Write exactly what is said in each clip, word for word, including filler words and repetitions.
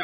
Ja.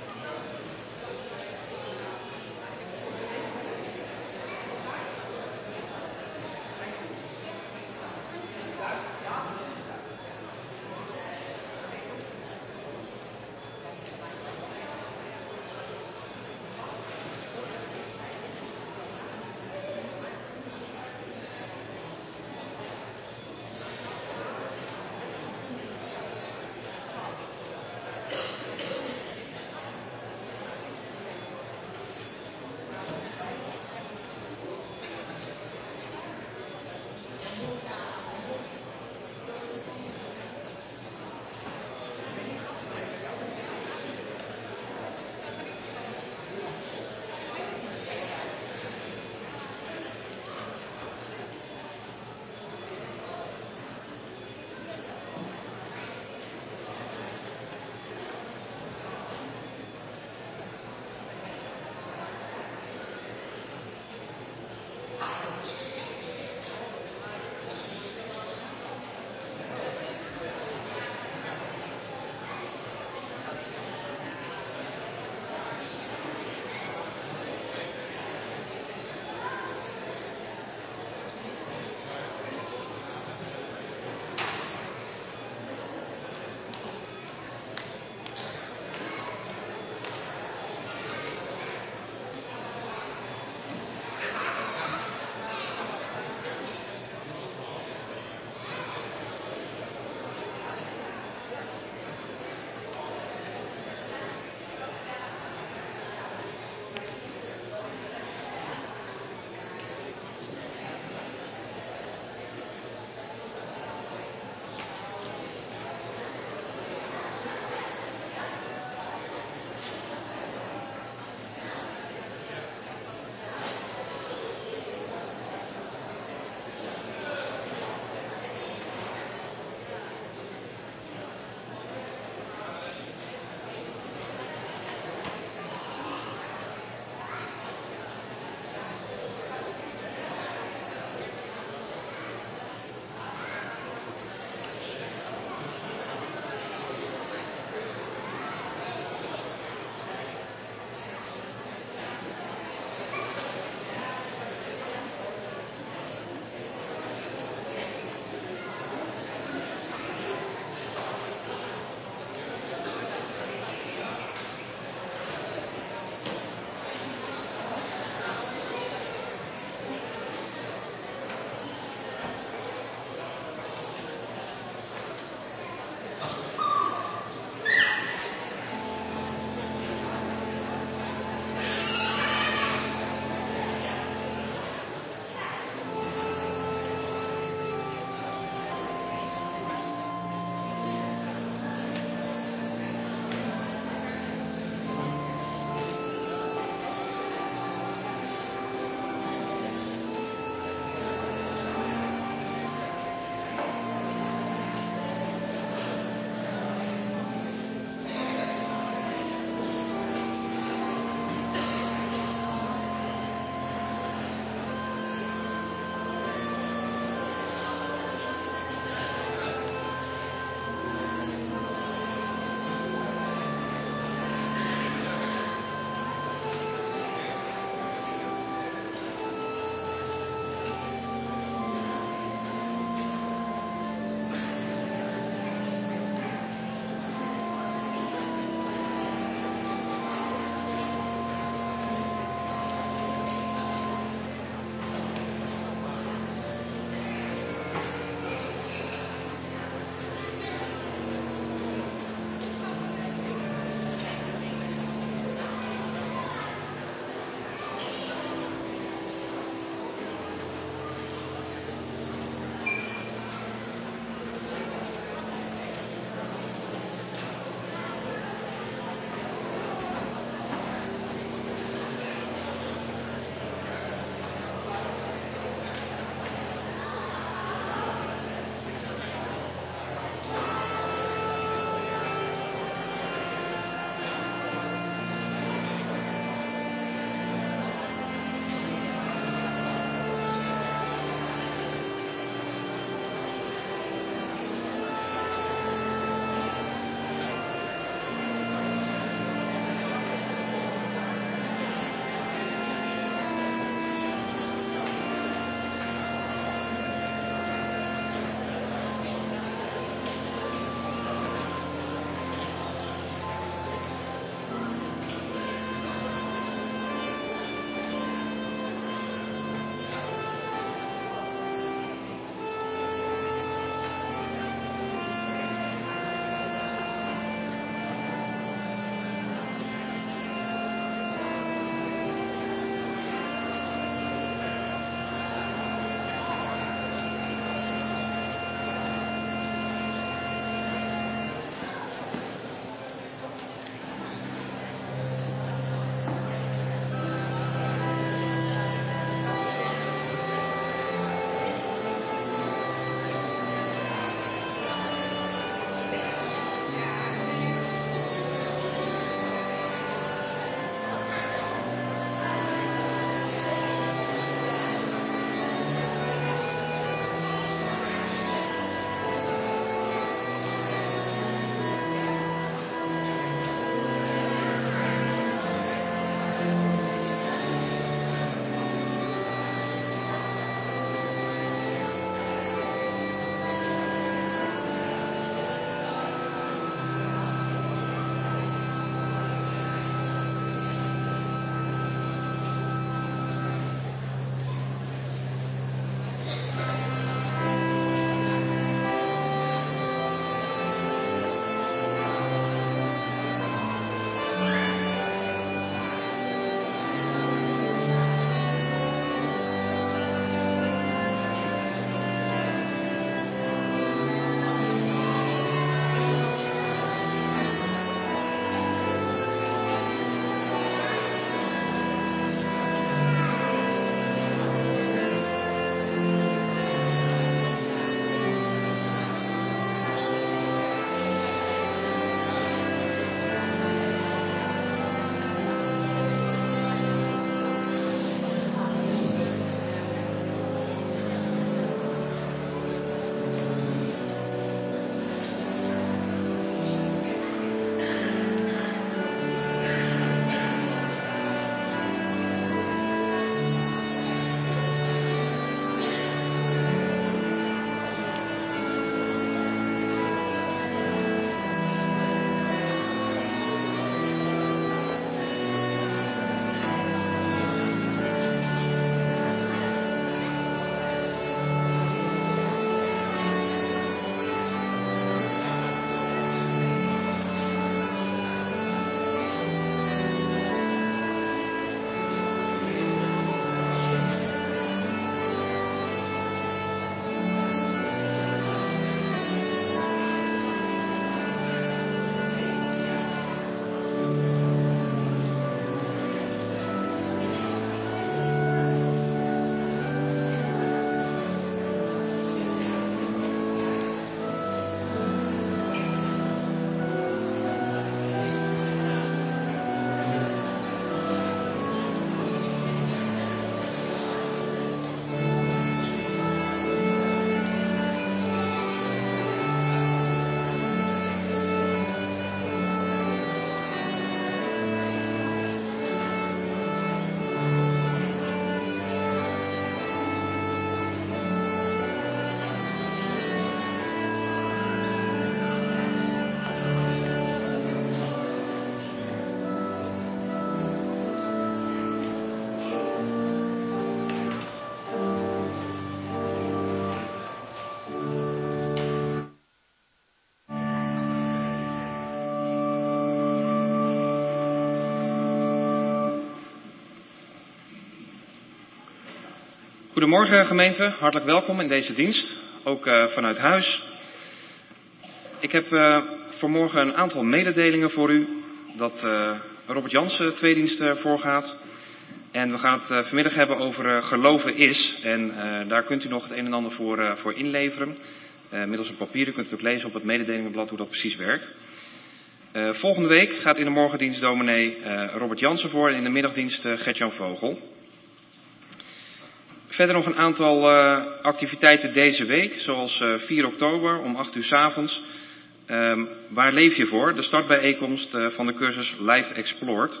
Goedemorgen gemeente, hartelijk welkom in deze dienst, ook uh, vanuit huis. Ik heb uh, vanmorgen een aantal mededelingen voor u, dat uh, Robert Jansen twee diensten voorgaat. En we gaan het uh, vanmiddag hebben over uh, geloven is. En uh, daar kunt u nog het een en ander voor, uh, voor inleveren. Uh, middels een papier, u kunt het ook lezen op het mededelingenblad hoe dat precies werkt. Uh, volgende week gaat in de morgendienst dominee uh, Robert Jansen voor en in de middagdienst uh, Gert-Jan Vogel. Verder nog een aantal uh, activiteiten deze week, zoals uh, vier oktober om acht uur 's avonds. Um, waar leef je voor? De startbijeenkomst uh, van de cursus Life Explored.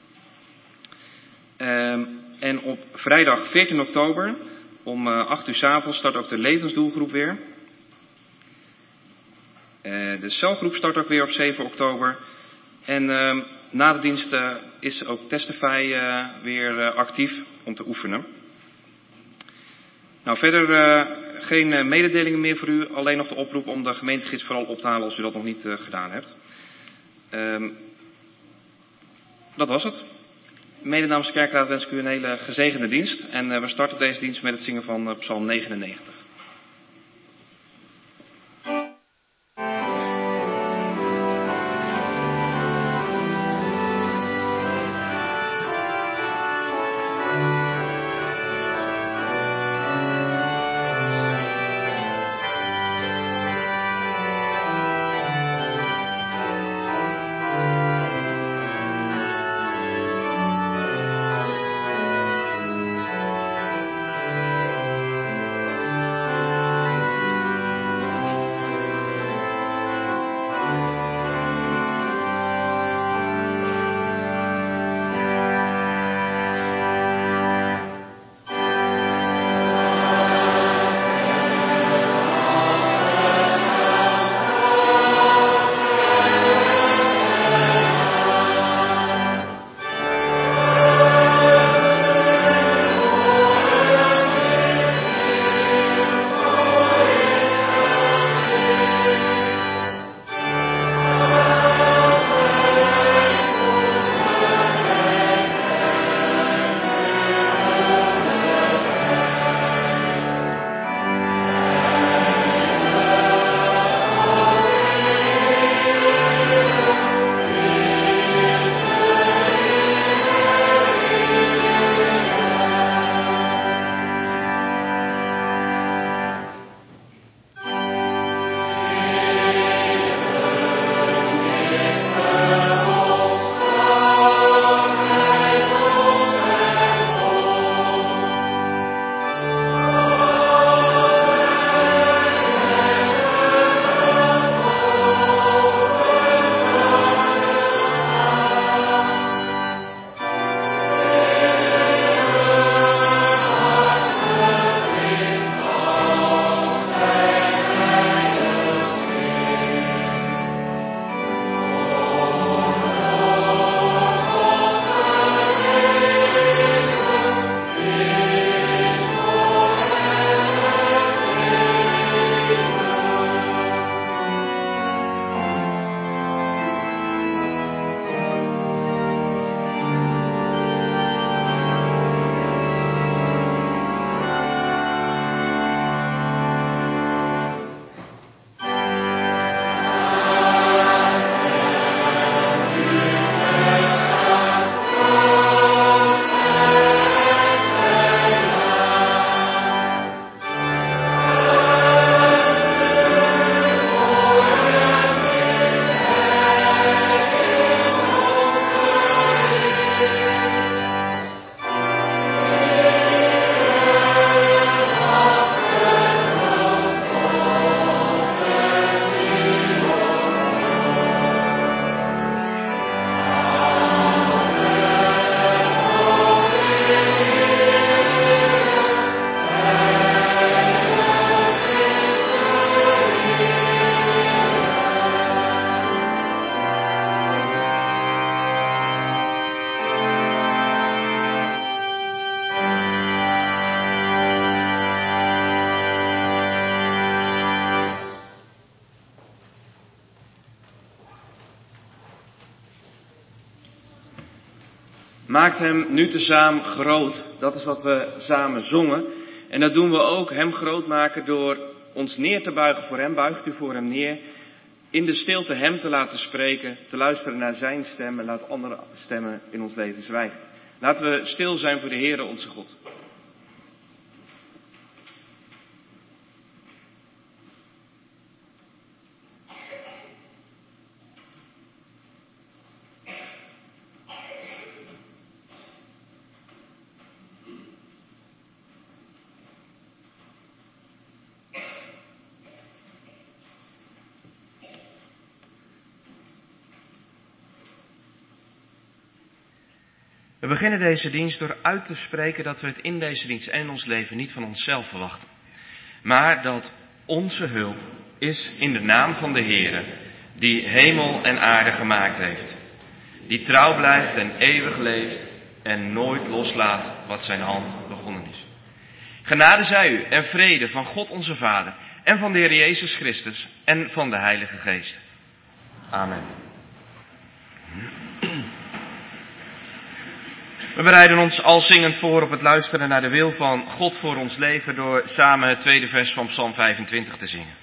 Um, en op vrijdag veertien oktober om uh, acht uur 's avonds start ook de levensdoelgroep weer. Uh, de celgroep start ook weer op zeven oktober. En uh, na de dienst uh, is ook Testify uh, weer uh, actief om te oefenen. Nou, verder uh, geen uh, mededelingen meer voor u. Alleen nog de oproep om de gemeentegids vooral op te halen als u dat nog niet uh, gedaan hebt. Um, dat was het. Mede namens de kerkraad wens ik u een hele gezegende dienst. En uh, we starten deze dienst met het zingen van uh, Psalm negenennegentig. Maakt hem nu tezaam groot. Dat is wat we samen zongen. En dat doen we ook hem groot maken door ons neer te buigen voor hem. Buigt u voor hem neer. In de stilte hem te laten spreken, te luisteren naar zijn stem en laat andere stemmen in ons leven zwijgen. Laten we stil zijn voor de Heere onze God. We beginnen deze dienst door uit te spreken dat we het in deze dienst en in ons leven niet van onszelf verwachten. Maar dat onze hulp is in de naam van de Heere, die hemel en aarde gemaakt heeft. Die trouw blijft en eeuwig leeft en nooit loslaat wat zijn hand begonnen is. Genade zij u en vrede van God onze Vader en van de Heer Jezus Christus en van de Heilige Geest. Amen. We bereiden ons al zingend voor op het luisteren naar de wil van God voor ons leven door samen het tweede vers van Psalm vijfentwintig te zingen.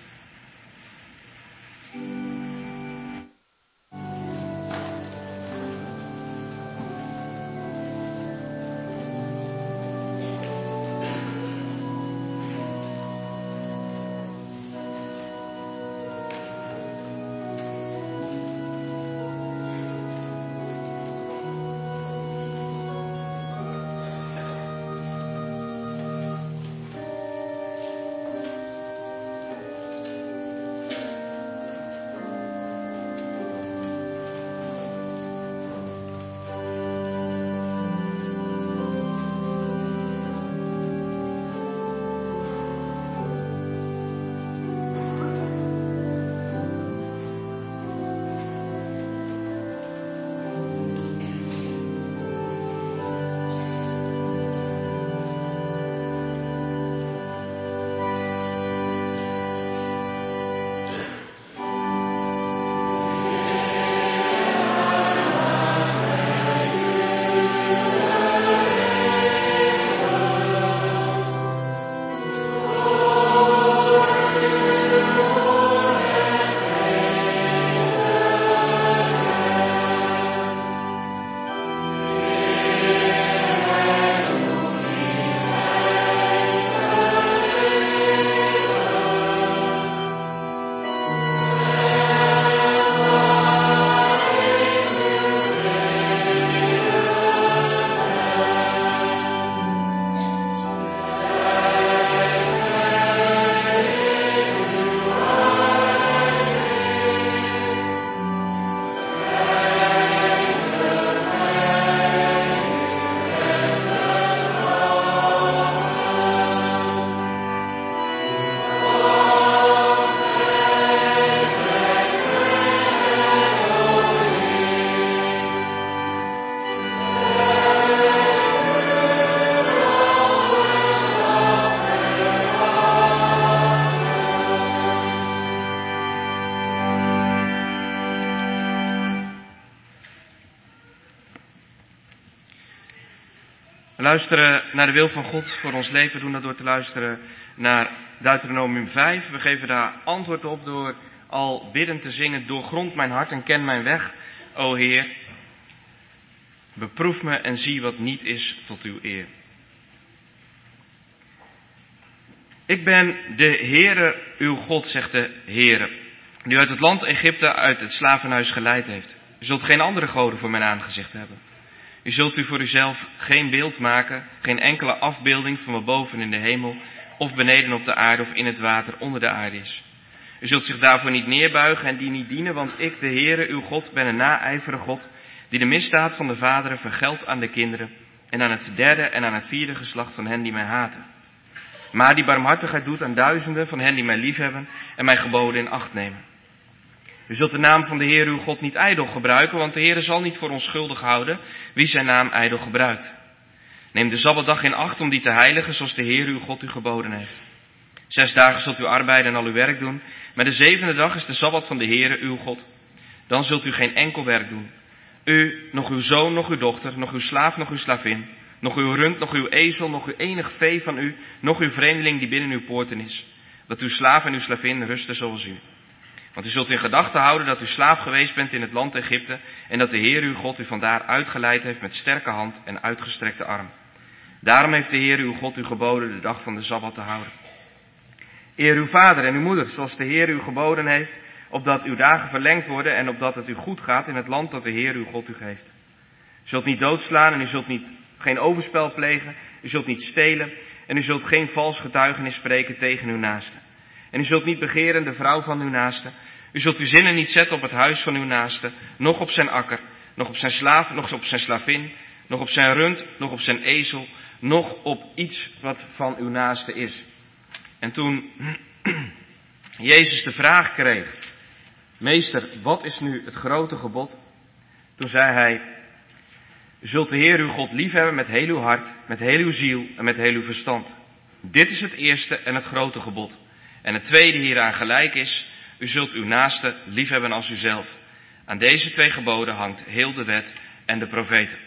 We luisteren naar de wil van God voor ons leven, doen dat door te luisteren naar Deuteronomium vijf. We geven daar antwoord op door al biddend te zingen: doorgrond mijn hart en ken mijn weg, o Heer. Beproef me en zie wat niet is tot uw eer. Ik ben de Heere, uw God, zegt de Heere, die u uit het land Egypte, uit het slavenhuis geleid heeft. U zult geen andere goden voor mijn aangezicht hebben. U zult u voor uzelf geen beeld maken, geen enkele afbeelding van wat boven in de hemel, of beneden op de aarde of in het water onder de aarde is. U zult zich daarvoor niet neerbuigen en die niet dienen, want ik, de Heere, uw God, ben een naijverige God, die de misdaad van de vaderen vergeldt aan de kinderen, en aan het derde en aan het vierde geslacht van hen die mij haten. Maar die barmhartigheid doet aan duizenden van hen die mij liefhebben en mijn geboden in acht nemen. U zult de naam van de Heer uw God niet ijdel gebruiken, want de Heer zal niet voor onschuldig houden wie zijn naam ijdel gebruikt. Neem de Sabbatdag in acht om die te heiligen zoals de Heer uw God u geboden heeft. Zes dagen zult u arbeiden en al uw werk doen, maar de zevende dag is de Sabbat van de Heer uw God. Dan zult u geen enkel werk doen. U, nog uw zoon, nog uw dochter, nog uw slaaf, nog uw slavin, nog uw rund, nog uw ezel, nog uw enig vee van u, nog uw vreemdeling die binnen uw poorten is. Dat uw slaaf en uw slavin rusten zoals u. Want u zult in gedachten houden dat u slaaf geweest bent in het land Egypte en dat de Heer uw God u vandaar uitgeleid heeft met sterke hand en uitgestrekte arm. Daarom heeft de Heer uw God u geboden de dag van de Sabbat te houden. Eer uw vader en uw moeder, zoals de Heer u geboden heeft, opdat uw dagen verlengd worden en opdat het u goed gaat in het land dat de Heer uw God u geeft. U zult niet doodslaan en u zult niet, geen overspel plegen, u zult niet stelen en u zult geen vals getuigenis spreken tegen uw naaste. En u zult niet begeren de vrouw van uw naaste. U zult uw zinnen niet zetten op het huis van uw naaste, noch op zijn akker, noch op zijn slaaf, noch op zijn slavin, noch op zijn rund, noch op zijn ezel, noch op iets wat van uw naaste is. En toen Jezus de vraag kreeg, meester, wat is nu het grote gebod? Toen zei hij, u zult de Heer uw God liefhebben met heel uw hart, met heel uw ziel en met heel uw verstand. Dit is het eerste en het grote gebod. En het tweede hieraan gelijk is, u zult uw naaste liefhebben als uzelf. Aan deze twee geboden hangt heel de wet en de profeten.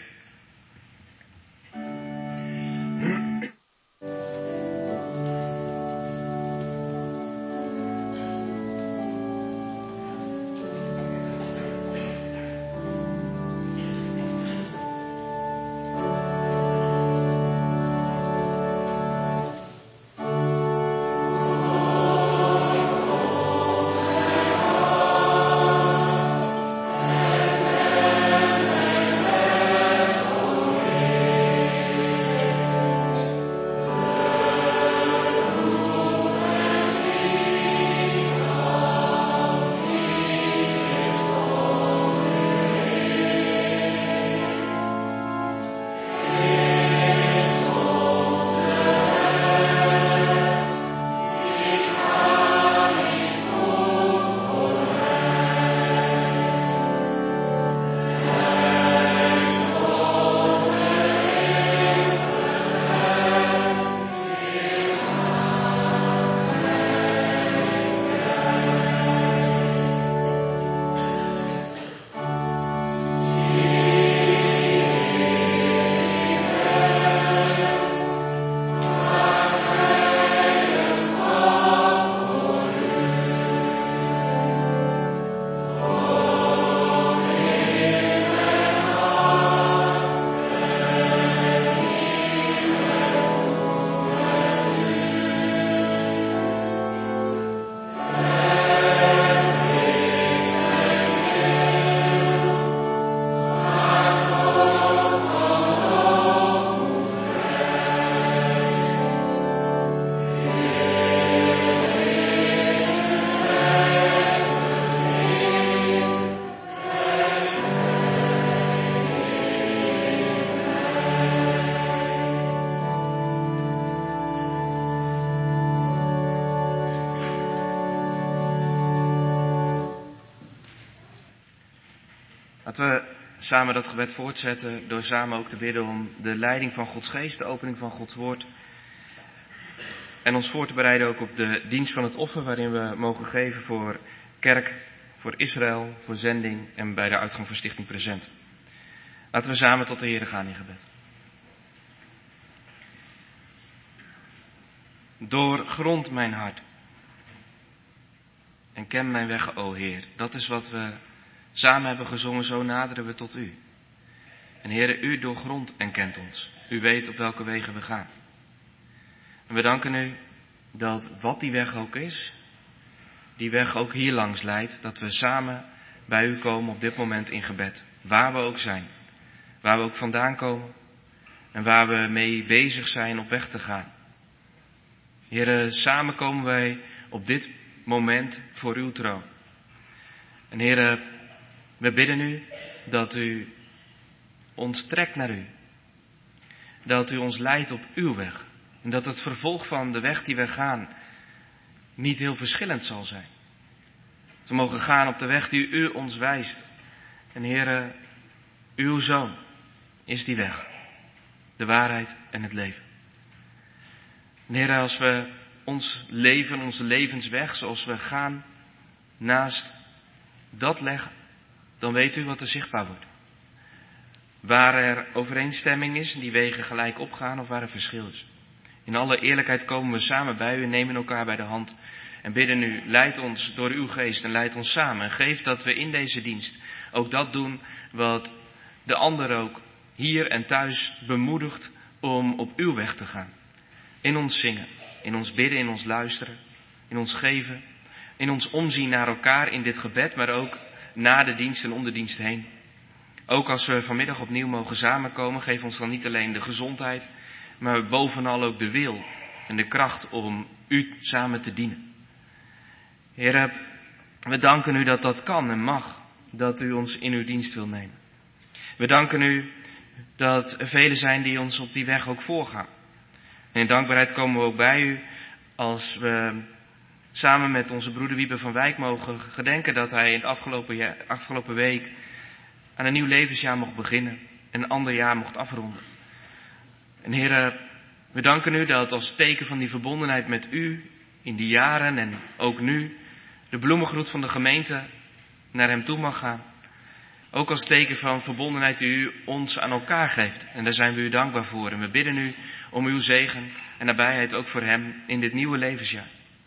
Laten we samen dat gebed voortzetten door samen ook te bidden om de leiding van Gods geest, de opening van Gods woord. En ons voor te bereiden ook op de dienst van het offer waarin we mogen geven voor kerk, voor Israël, voor zending en bij de uitgang van Stichting Present. Laten we samen tot de Heere gaan in gebed. Doorgrond mijn hart en ken mijn weg, o Heer. Dat is wat we samen hebben gezongen, zo naderen we tot u. En Heere, u doorgrondt en kent ons. U weet op welke wegen we gaan. En we danken u dat wat die weg ook is, die weg ook hier langs leidt, dat we samen bij u komen op dit moment in gebed. Waar we ook zijn, waar we ook vandaan komen en waar we mee bezig zijn op weg te gaan. Heere, samen komen wij op dit moment voor uw troon. En Heere, we bidden u dat u ons trekt naar u. Dat u ons leidt op uw weg. En dat het vervolg van de weg die we gaan niet heel verschillend zal zijn. Dat we mogen gaan op de weg die u ons wijst. En Heere, uw Zoon is die weg. De waarheid en het leven. En Heere, als we ons leven, onze levensweg zoals we gaan, naast dat leggen, dan weet u wat er zichtbaar wordt. Waar er overeenstemming is en die wegen gelijk opgaan of waar er verschil is. In alle eerlijkheid komen we samen bij u en nemen elkaar bij de hand. En bidden u, leid ons door uw geest en leid ons samen. En geef dat we in deze dienst ook dat doen wat de ander ook hier en thuis bemoedigt om op uw weg te gaan. In ons zingen, in ons bidden, in ons luisteren, in ons geven, in ons omzien naar elkaar in dit gebed, maar ook na de dienst en om de dienst heen. Ook als we vanmiddag opnieuw mogen samenkomen, geef ons dan niet alleen de gezondheid, maar bovenal ook de wil en de kracht om u samen te dienen. Heer, we danken u dat dat kan en mag, dat u ons in uw dienst wil nemen. We danken u dat er velen zijn die ons op die weg ook voorgaan. En in dankbaarheid komen we ook bij u als we samen met onze broeder Wiebe van Wijk mogen gedenken dat hij in het afgelopen, jaar, afgelopen week aan een nieuw levensjaar mocht beginnen en een ander jaar mocht afronden. En Heer, we danken u dat als teken van die verbondenheid met u in die jaren en ook nu de bloemengroet van de gemeente naar hem toe mag gaan. Ook als teken van verbondenheid die u ons aan elkaar geeft. En daar zijn we u dankbaar voor. En we bidden u om uw zegen en nabijheid ook voor hem in dit nieuwe levensjaar.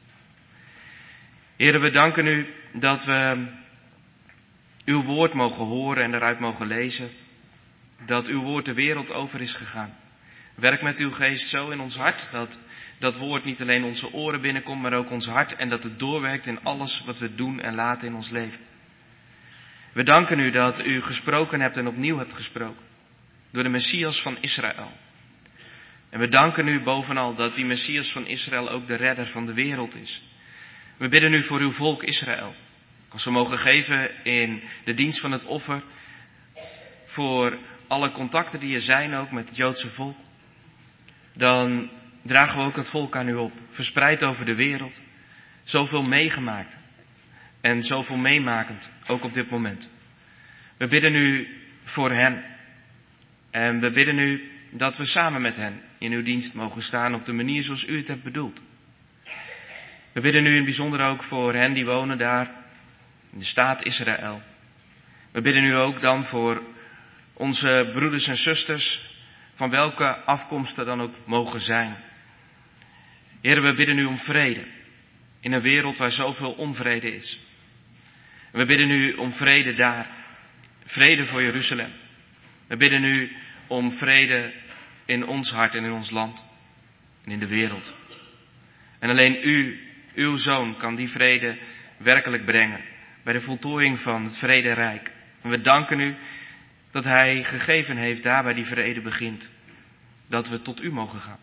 Heer, we danken u dat we uw woord mogen horen en eruit mogen lezen. Dat uw woord de wereld over is gegaan. Werk met uw geest zo in ons hart dat dat woord niet alleen onze oren binnenkomt, maar ook ons hart. En dat het doorwerkt in alles wat we doen en laten in ons leven. We danken u dat u gesproken hebt en opnieuw hebt gesproken. Door de Messias van Israël. En we danken u bovenal dat die Messias van Israël ook de redder van de wereld is. We bidden u voor uw volk Israël. Als we mogen geven in de dienst van het offer. Voor alle contacten die er zijn ook met het Joodse volk. Dan dragen we ook het volk aan u op. Verspreid over de wereld. Zoveel meegemaakt. En zoveel meemakend, ook op dit moment. We bidden u voor hen. En we bidden u dat we samen met hen in uw dienst mogen staan op de manier zoals u het hebt bedoeld. We bidden u in het bijzonder ook voor hen die wonen daar in de staat Israël. We bidden u ook dan voor onze broeders en zusters, van welke afkomst er dan ook mogen zijn. Heer, we bidden u om vrede in een wereld waar zoveel onvrede is. We bidden u om vrede daar. Vrede voor Jeruzalem. We bidden u om vrede in ons hart en in ons land. En in de wereld. En alleen u, uw Zoon, kan die vrede werkelijk brengen. Bij de voltooiing van het vrederijk. En we danken u dat hij gegeven heeft daar waar die vrede begint. Dat we tot u mogen gaan.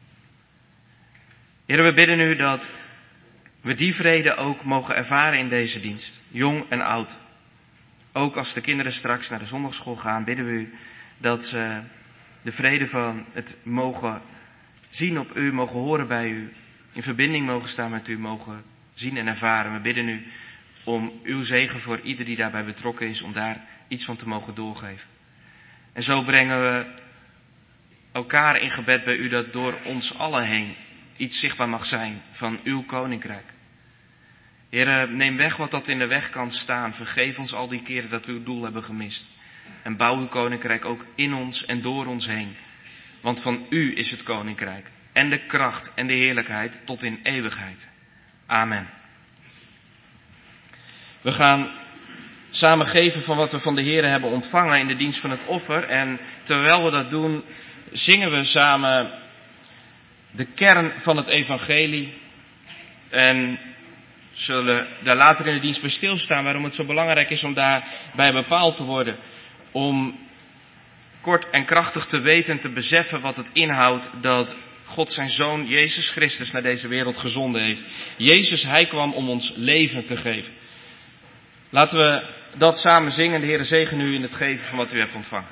Heer, we bidden u dat we die vrede ook mogen ervaren in deze dienst. Jong en oud. Ook als de kinderen straks naar de zondagschool gaan, bidden we u dat ze de vrede van het mogen zien op u, mogen horen bij u. In verbinding mogen staan met u, mogen zien en ervaren. We bidden u om uw zegen voor ieder die daarbij betrokken is, om daar iets van te mogen doorgeven. En zo brengen we elkaar in gebed bij u dat door ons allen heen iets zichtbaar mag zijn van uw koninkrijk. Heer, neem weg wat dat in de weg kan staan. Vergeef ons al die keren dat we uw doel hebben gemist. En bouw uw koninkrijk ook in ons en door ons heen. Want van u is het koninkrijk. En de kracht en de heerlijkheid tot in eeuwigheid. Amen. We gaan samen geven van wat we van de Heer hebben ontvangen in de dienst van het offer. En terwijl we dat doen, zingen we samen de kern van het evangelie. En zullen daar later in de dienst bij stilstaan waarom het zo belangrijk is om daarbij bepaald te worden. Om kort en krachtig te weten en te beseffen wat het inhoudt dat God zijn Zoon Jezus Christus naar deze wereld gezonden heeft. Jezus, hij kwam om ons leven te geven. Laten we dat samen zingen. De Heer zegen u in het geven van wat u hebt ontvangen.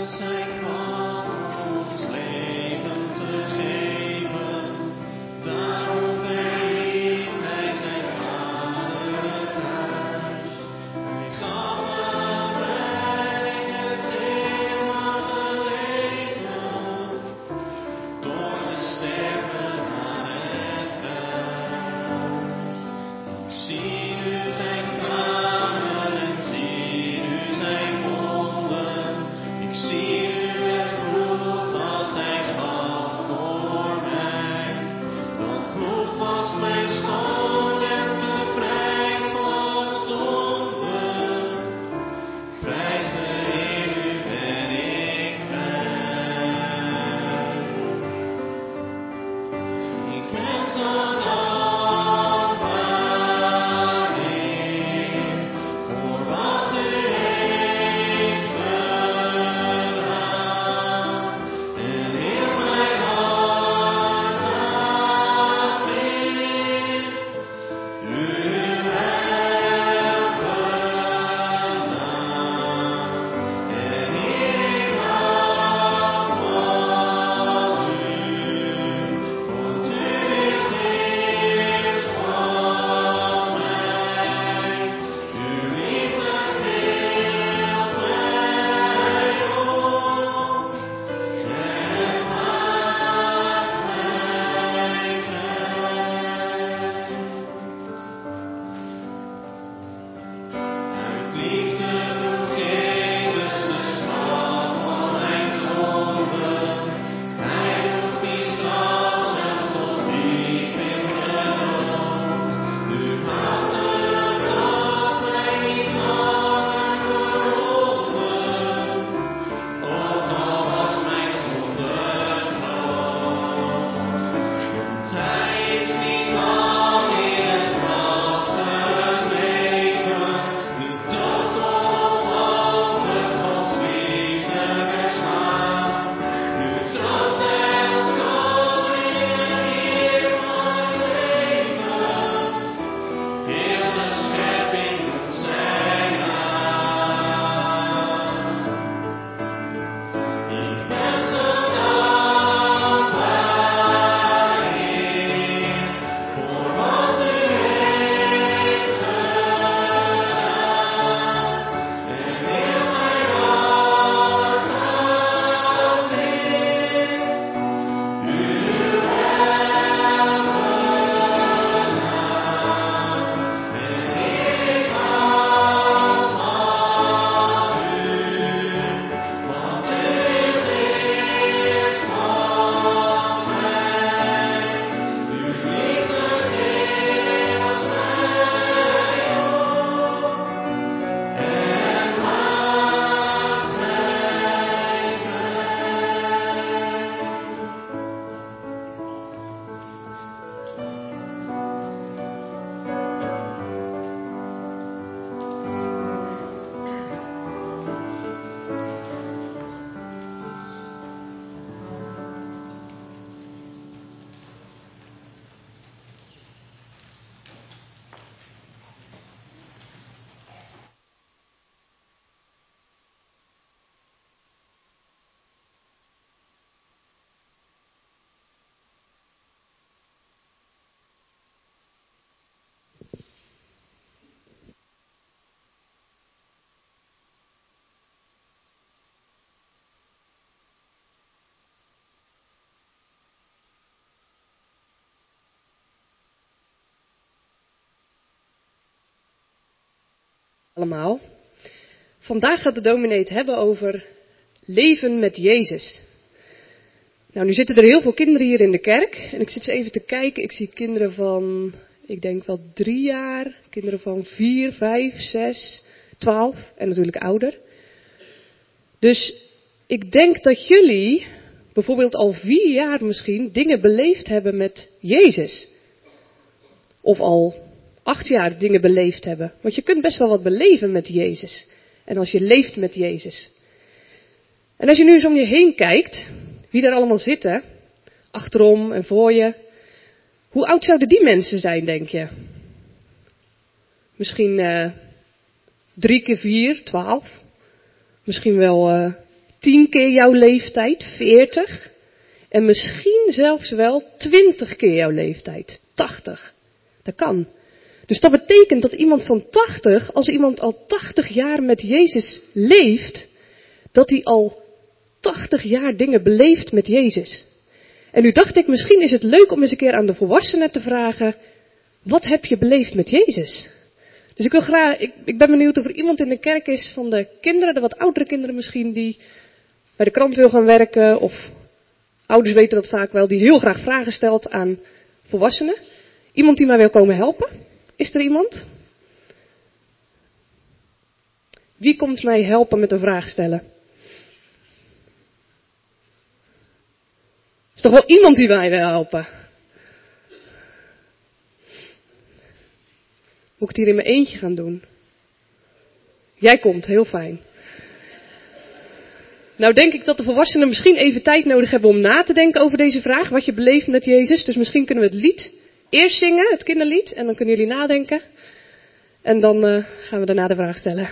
Allemaal. Vandaag gaat de dominee het hebben over leven met Jezus. Nou, nu zitten er heel veel kinderen hier in de kerk. En ik zit eens even te kijken. Ik zie kinderen van, ik denk wel drie jaar. Kinderen van vier, vijf, zes, twaalf. En natuurlijk ouder. Dus ik denk dat jullie bijvoorbeeld al vier jaar misschien dingen beleefd hebben met Jezus. Of al acht jaar dingen beleefd hebben. Want je kunt best wel wat beleven met Jezus. En als je leeft met Jezus. En als je nu eens om je heen kijkt, wie daar allemaal zitten, achterom en voor je. Hoe oud zouden die mensen zijn, denk je? Misschien uh, drie keer vier, twaalf. Misschien wel uh, tien keer jouw leeftijd, veertig. En misschien zelfs wel twintig keer jouw leeftijd, tachtig. Dat kan. Dus dat betekent dat iemand van tachtig, als iemand al tachtig jaar met Jezus leeft, dat hij al tachtig jaar dingen beleeft met Jezus. En nu dacht ik, misschien is het leuk om eens een keer aan de volwassenen te vragen, wat heb je beleefd met Jezus? Dus ik wil graag, ik, ik ben benieuwd of er iemand in de kerk is van de kinderen, de wat oudere kinderen misschien, die bij de krant wil gaan werken, of ouders weten dat vaak wel, die heel graag vragen stelt aan volwassenen. Iemand die mij wil komen helpen? Is er iemand? Wie komt mij helpen met een vraag stellen? Er is toch wel iemand die mij wil helpen? Moet ik het hier in mijn eentje gaan doen? Jij komt, heel fijn. Nou denk ik dat de volwassenen misschien even tijd nodig hebben om na te denken over deze vraag. Wat je beleeft met Jezus. Dus misschien kunnen we het lied eerst zingen, het kinderlied. En dan kunnen jullie nadenken. En dan uh, gaan we daarna de vraag stellen.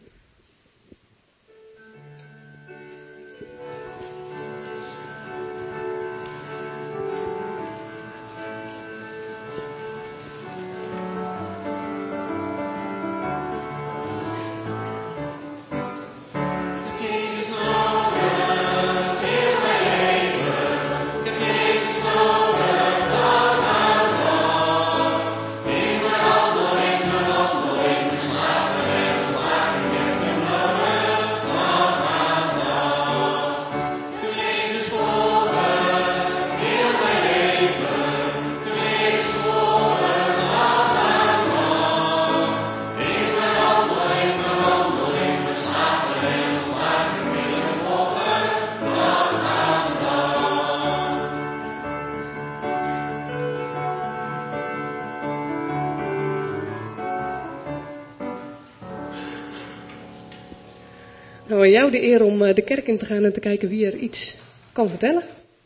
Nou, aan jou de eer om de kerk in te gaan en te kijken wie er iets kan vertellen.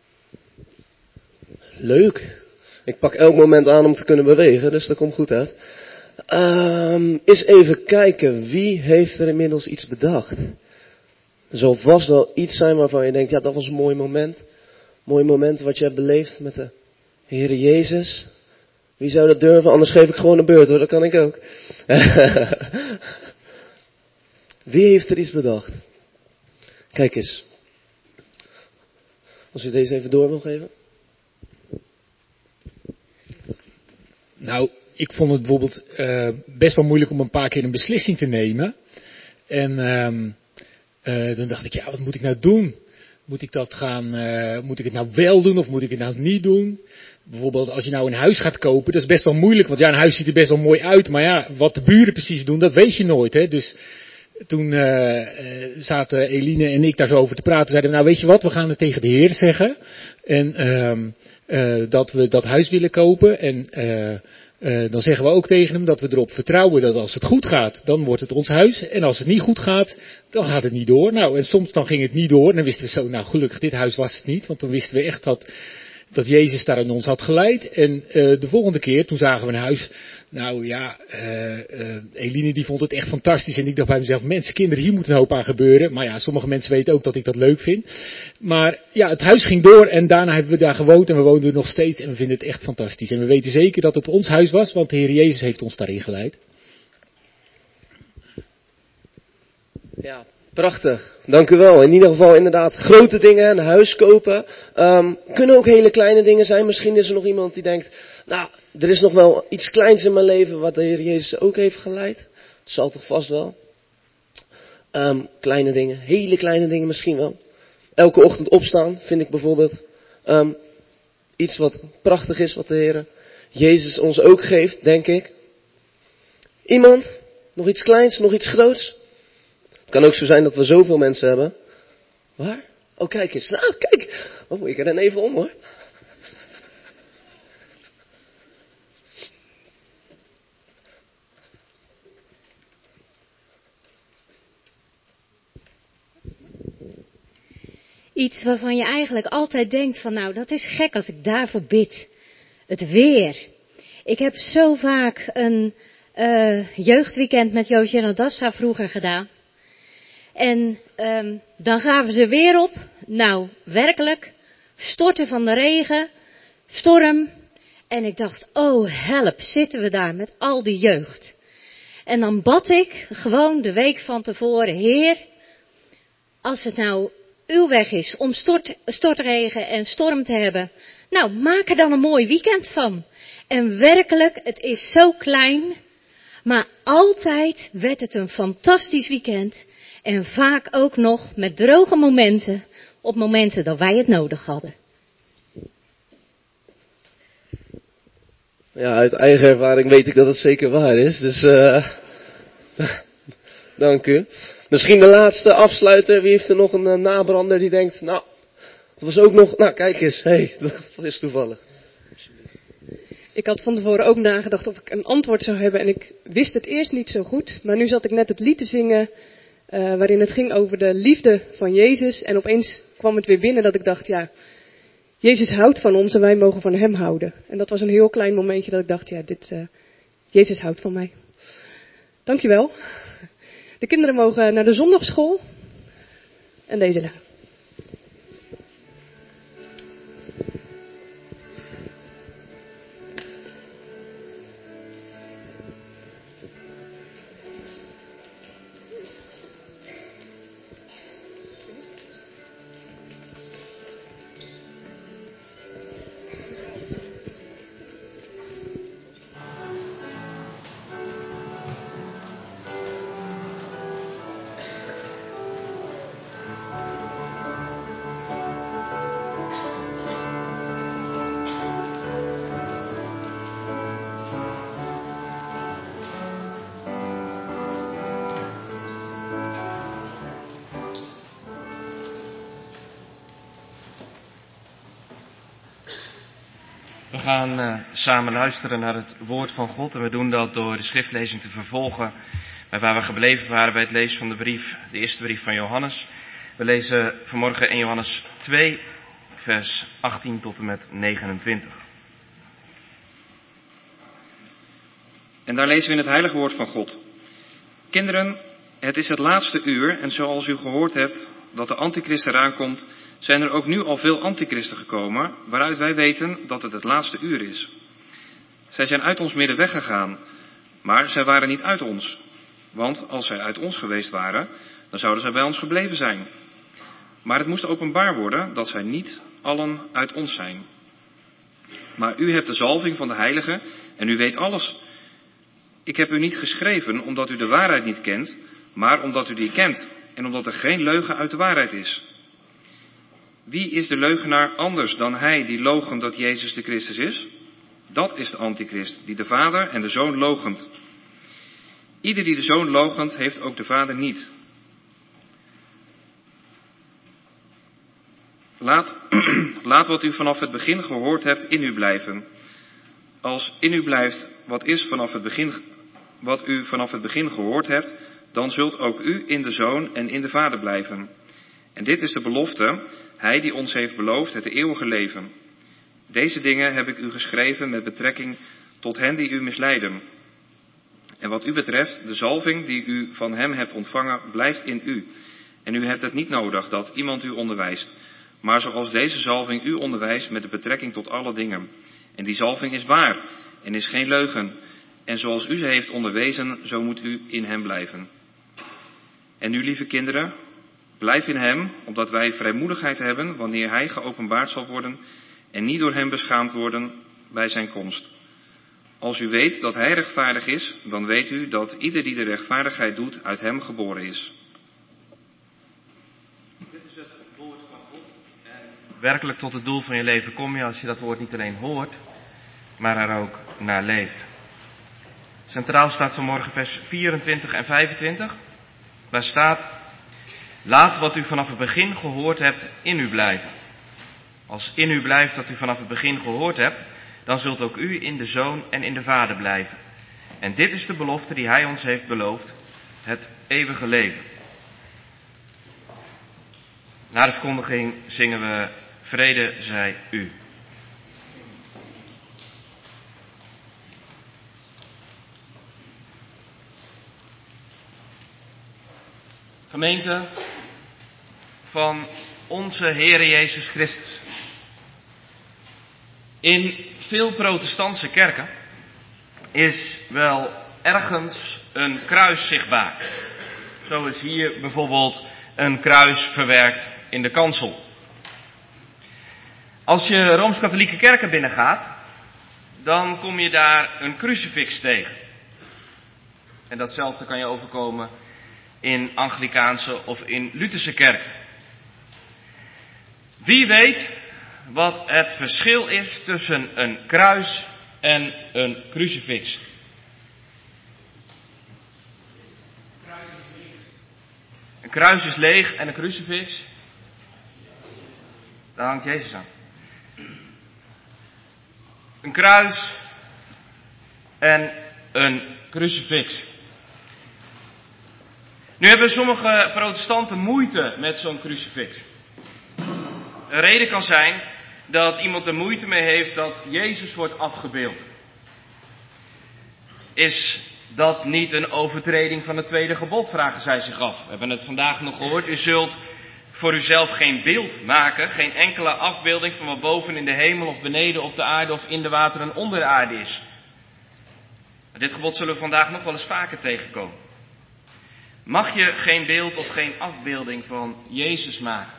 Leuk. Ik pak elk moment aan om te kunnen bewegen, dus dat komt goed uit. Um, eens even kijken, wie heeft er inmiddels iets bedacht? Er zal vast wel iets zijn waarvan je denkt, ja, dat was een mooi moment. Mooi moment wat je hebt beleefd met de Heere Jezus. Wie zou dat durven? Anders geef ik gewoon een beurt hoor, dat kan ik ook. Wie heeft er iets bedacht? Kijk eens. Als u deze even door wil geven. Nou, ik vond het bijvoorbeeld uh, best wel moeilijk om een paar keer een beslissing te nemen. En um, uh, dan dacht ik, ja, wat moet ik nou doen? Moet ik dat gaan, uh, moet ik het nou wel doen of moet ik het nou niet doen? Bijvoorbeeld als je nou een huis gaat kopen, dat is best wel moeilijk. Want ja, een huis ziet er best wel mooi uit. Maar ja, wat de buren precies doen, dat weet je nooit. Hè? Dus toen uh, uh, zaten Eline en ik daar zo over te praten. Zeiden we, nou weet je wat, we gaan het tegen de Heer zeggen. En uh, uh, dat we dat huis willen kopen. En uh, uh, dan zeggen we ook tegen hem dat we erop vertrouwen dat als het goed gaat, dan wordt het ons huis. En als het niet goed gaat, dan gaat het niet door. Nou, en soms dan ging het niet door. En dan wisten we zo, nou gelukkig, dit huis was het niet. Want dan wisten we echt dat, dat Jezus daar in ons had geleid. En uh, de volgende keer, toen zagen we een huis. Nou ja, uh, uh, Eline die vond het echt fantastisch. En ik dacht bij mezelf, mensen, kinderen, hier moet een hoop aan gebeuren. Maar ja, sommige mensen weten ook dat ik dat leuk vind. Maar ja, het huis ging door en daarna hebben we daar gewoond. En we woonden er nog steeds en we vinden het echt fantastisch. En we weten zeker dat het ons huis was, want de Heer Jezus heeft ons daarin geleid. Ja, prachtig. Dank u wel. In ieder geval inderdaad grote dingen, een huis kopen. Um, kunnen ook hele kleine dingen zijn. Misschien is er nog iemand die denkt, nou, er is nog wel iets kleins in mijn leven wat de Heer Jezus ook heeft geleid. Dat zal toch vast wel. Um, kleine dingen, hele kleine dingen misschien wel. Elke ochtend opstaan vind ik bijvoorbeeld um, iets wat prachtig is wat de Heer Jezus ons ook geeft, denk ik. Iemand? Nog iets kleins, nog iets groots? Het kan ook zo zijn dat we zoveel mensen hebben. Waar? Oh, kijk eens. Nou, kijk. Oh, ik ren even om hoor. Iets waarvan je eigenlijk altijd denkt van nou, dat is gek als ik daarvoor bid. Het weer. Ik heb zo vaak een uh, jeugdweekend met Josje en Adassa vroeger gedaan. En um, dan gaven ze weer op. Nou, werkelijk, storten van de regen, storm. En ik dacht, oh help, zitten we daar met al die jeugd. En dan bad ik gewoon de week van tevoren, Heer, als het nou uw weg is om stort, stortregen en storm te hebben, nou, maak er dan een mooi weekend van. En werkelijk, het is zo klein, maar altijd werd het een fantastisch weekend. En vaak ook nog met droge momenten, op momenten dat wij het nodig hadden. Ja, uit eigen ervaring weet ik dat het zeker waar is. Dus, uh, dank u. Misschien de laatste afsluiter. Wie heeft er nog een uh, nabrander die denkt, nou, dat was ook nog, nou kijk eens, hé, hey, dat is toevallig. Ik had van tevoren ook nagedacht of ik een antwoord zou hebben en ik wist het eerst niet zo goed. Maar nu zat ik net het lied te zingen uh, waarin het ging over de liefde van Jezus. En opeens kwam het weer binnen dat ik dacht, ja, Jezus houdt van ons en wij mogen van hem houden. En dat was een heel klein momentje dat ik dacht, ja, dit, uh, Jezus houdt van mij. Dankjewel. De kinderen mogen naar de zondagschool. En deze leggen. We gaan uh, samen luisteren naar het woord van God en we doen dat door de schriftlezing te vervolgen bij waar we gebleven waren bij het lezen van de brief, de eerste brief van Johannes. We lezen vanmorgen in Johannes twee, vers achttien tot en met negenentwintig. En daar lezen we in het heilige woord van God. Kinderen, het is het laatste uur en zoals u gehoord hebt dat de antichrist eraan komt, zijn er ook nu al veel antichristen gekomen, waaruit wij weten dat het het laatste uur is. Zij zijn uit ons midden weggegaan, maar zij waren niet uit ons. Want als zij uit ons geweest waren, dan zouden zij bij ons gebleven zijn. Maar het moest openbaar worden dat zij niet allen uit ons zijn. Maar u hebt de zalving van de Heilige en u weet alles. Ik heb u niet geschreven omdat u de waarheid niet kent, maar omdat u die kent en omdat er geen leugen uit de waarheid is. Wie is de leugenaar anders dan hij die loochent dat Jezus de Christus is? Dat is de antichrist, die de Vader en de Zoon loochent. Ieder die de Zoon loochent, heeft ook de Vader niet. Laat, laat wat u vanaf het begin gehoord hebt in u blijven. Als in u blijft wat, is vanaf het begin, wat u vanaf het begin gehoord hebt, dan zult ook u in de Zoon en in de Vader blijven. En dit is de belofte, hij die ons heeft beloofd het eeuwige leven. Deze dingen heb ik u geschreven met betrekking tot hen die u misleiden. En wat u betreft, de zalving die u van hem hebt ontvangen, blijft in u. En u hebt het niet nodig dat iemand u onderwijst. Maar zoals deze zalving u onderwijst met de betrekking tot alle dingen. En die zalving is waar en is geen leugen. En zoals u ze heeft onderwezen, zo moet u in hem blijven. En nu, lieve kinderen, blijf in hem, opdat wij vrijmoedigheid hebben wanneer hij geopenbaard zal worden en niet door hem beschaamd worden bij zijn komst. Als u weet dat hij rechtvaardig is, dan weet u dat ieder die de rechtvaardigheid doet uit hem geboren is. Dit is het woord van God. En werkelijk tot het doel van je leven kom je als je dat woord niet alleen hoort, maar er ook naar leeft. Centraal staat vanmorgen vers vierentwintig en vijfentwintig. Waar staat: laat wat u vanaf het begin gehoord hebt in u blijven. Als in u blijft wat u vanaf het begin gehoord hebt, dan zult ook u in de Zoon en in de Vader blijven. En dit is de belofte die hij ons heeft beloofd, het eeuwige leven. Na de verkondiging zingen we Vrede zij u. gemeente van onze Heere Jezus Christus. In veel protestantse kerken is wel ergens een kruis zichtbaar. Zo is hier bijvoorbeeld een kruis verwerkt in de kansel. Als je Rooms-Katholieke kerken binnengaat, dan kom je daar een crucifix tegen. En datzelfde kan je overkomen in Anglikaanse of in Lutherse kerken. Wie weet wat het verschil is tussen een kruis en een crucifix? Een kruis is leeg en een crucifix, daar hangt Jezus aan. Een kruis en een crucifix. Nu hebben sommige protestanten moeite met zo'n crucifix. Een reden kan zijn dat iemand er moeite mee heeft dat Jezus wordt afgebeeld. Is dat niet een overtreding van het tweede gebod, vragen zij zich af. We hebben het vandaag nog gehoord. U zult voor uzelf geen beeld maken, geen enkele afbeelding van wat boven in de hemel of beneden op de aarde of in de wateren onder de aarde is. Dit gebod zullen we vandaag nog wel eens vaker tegenkomen. Mag je geen beeld of geen afbeelding van Jezus maken?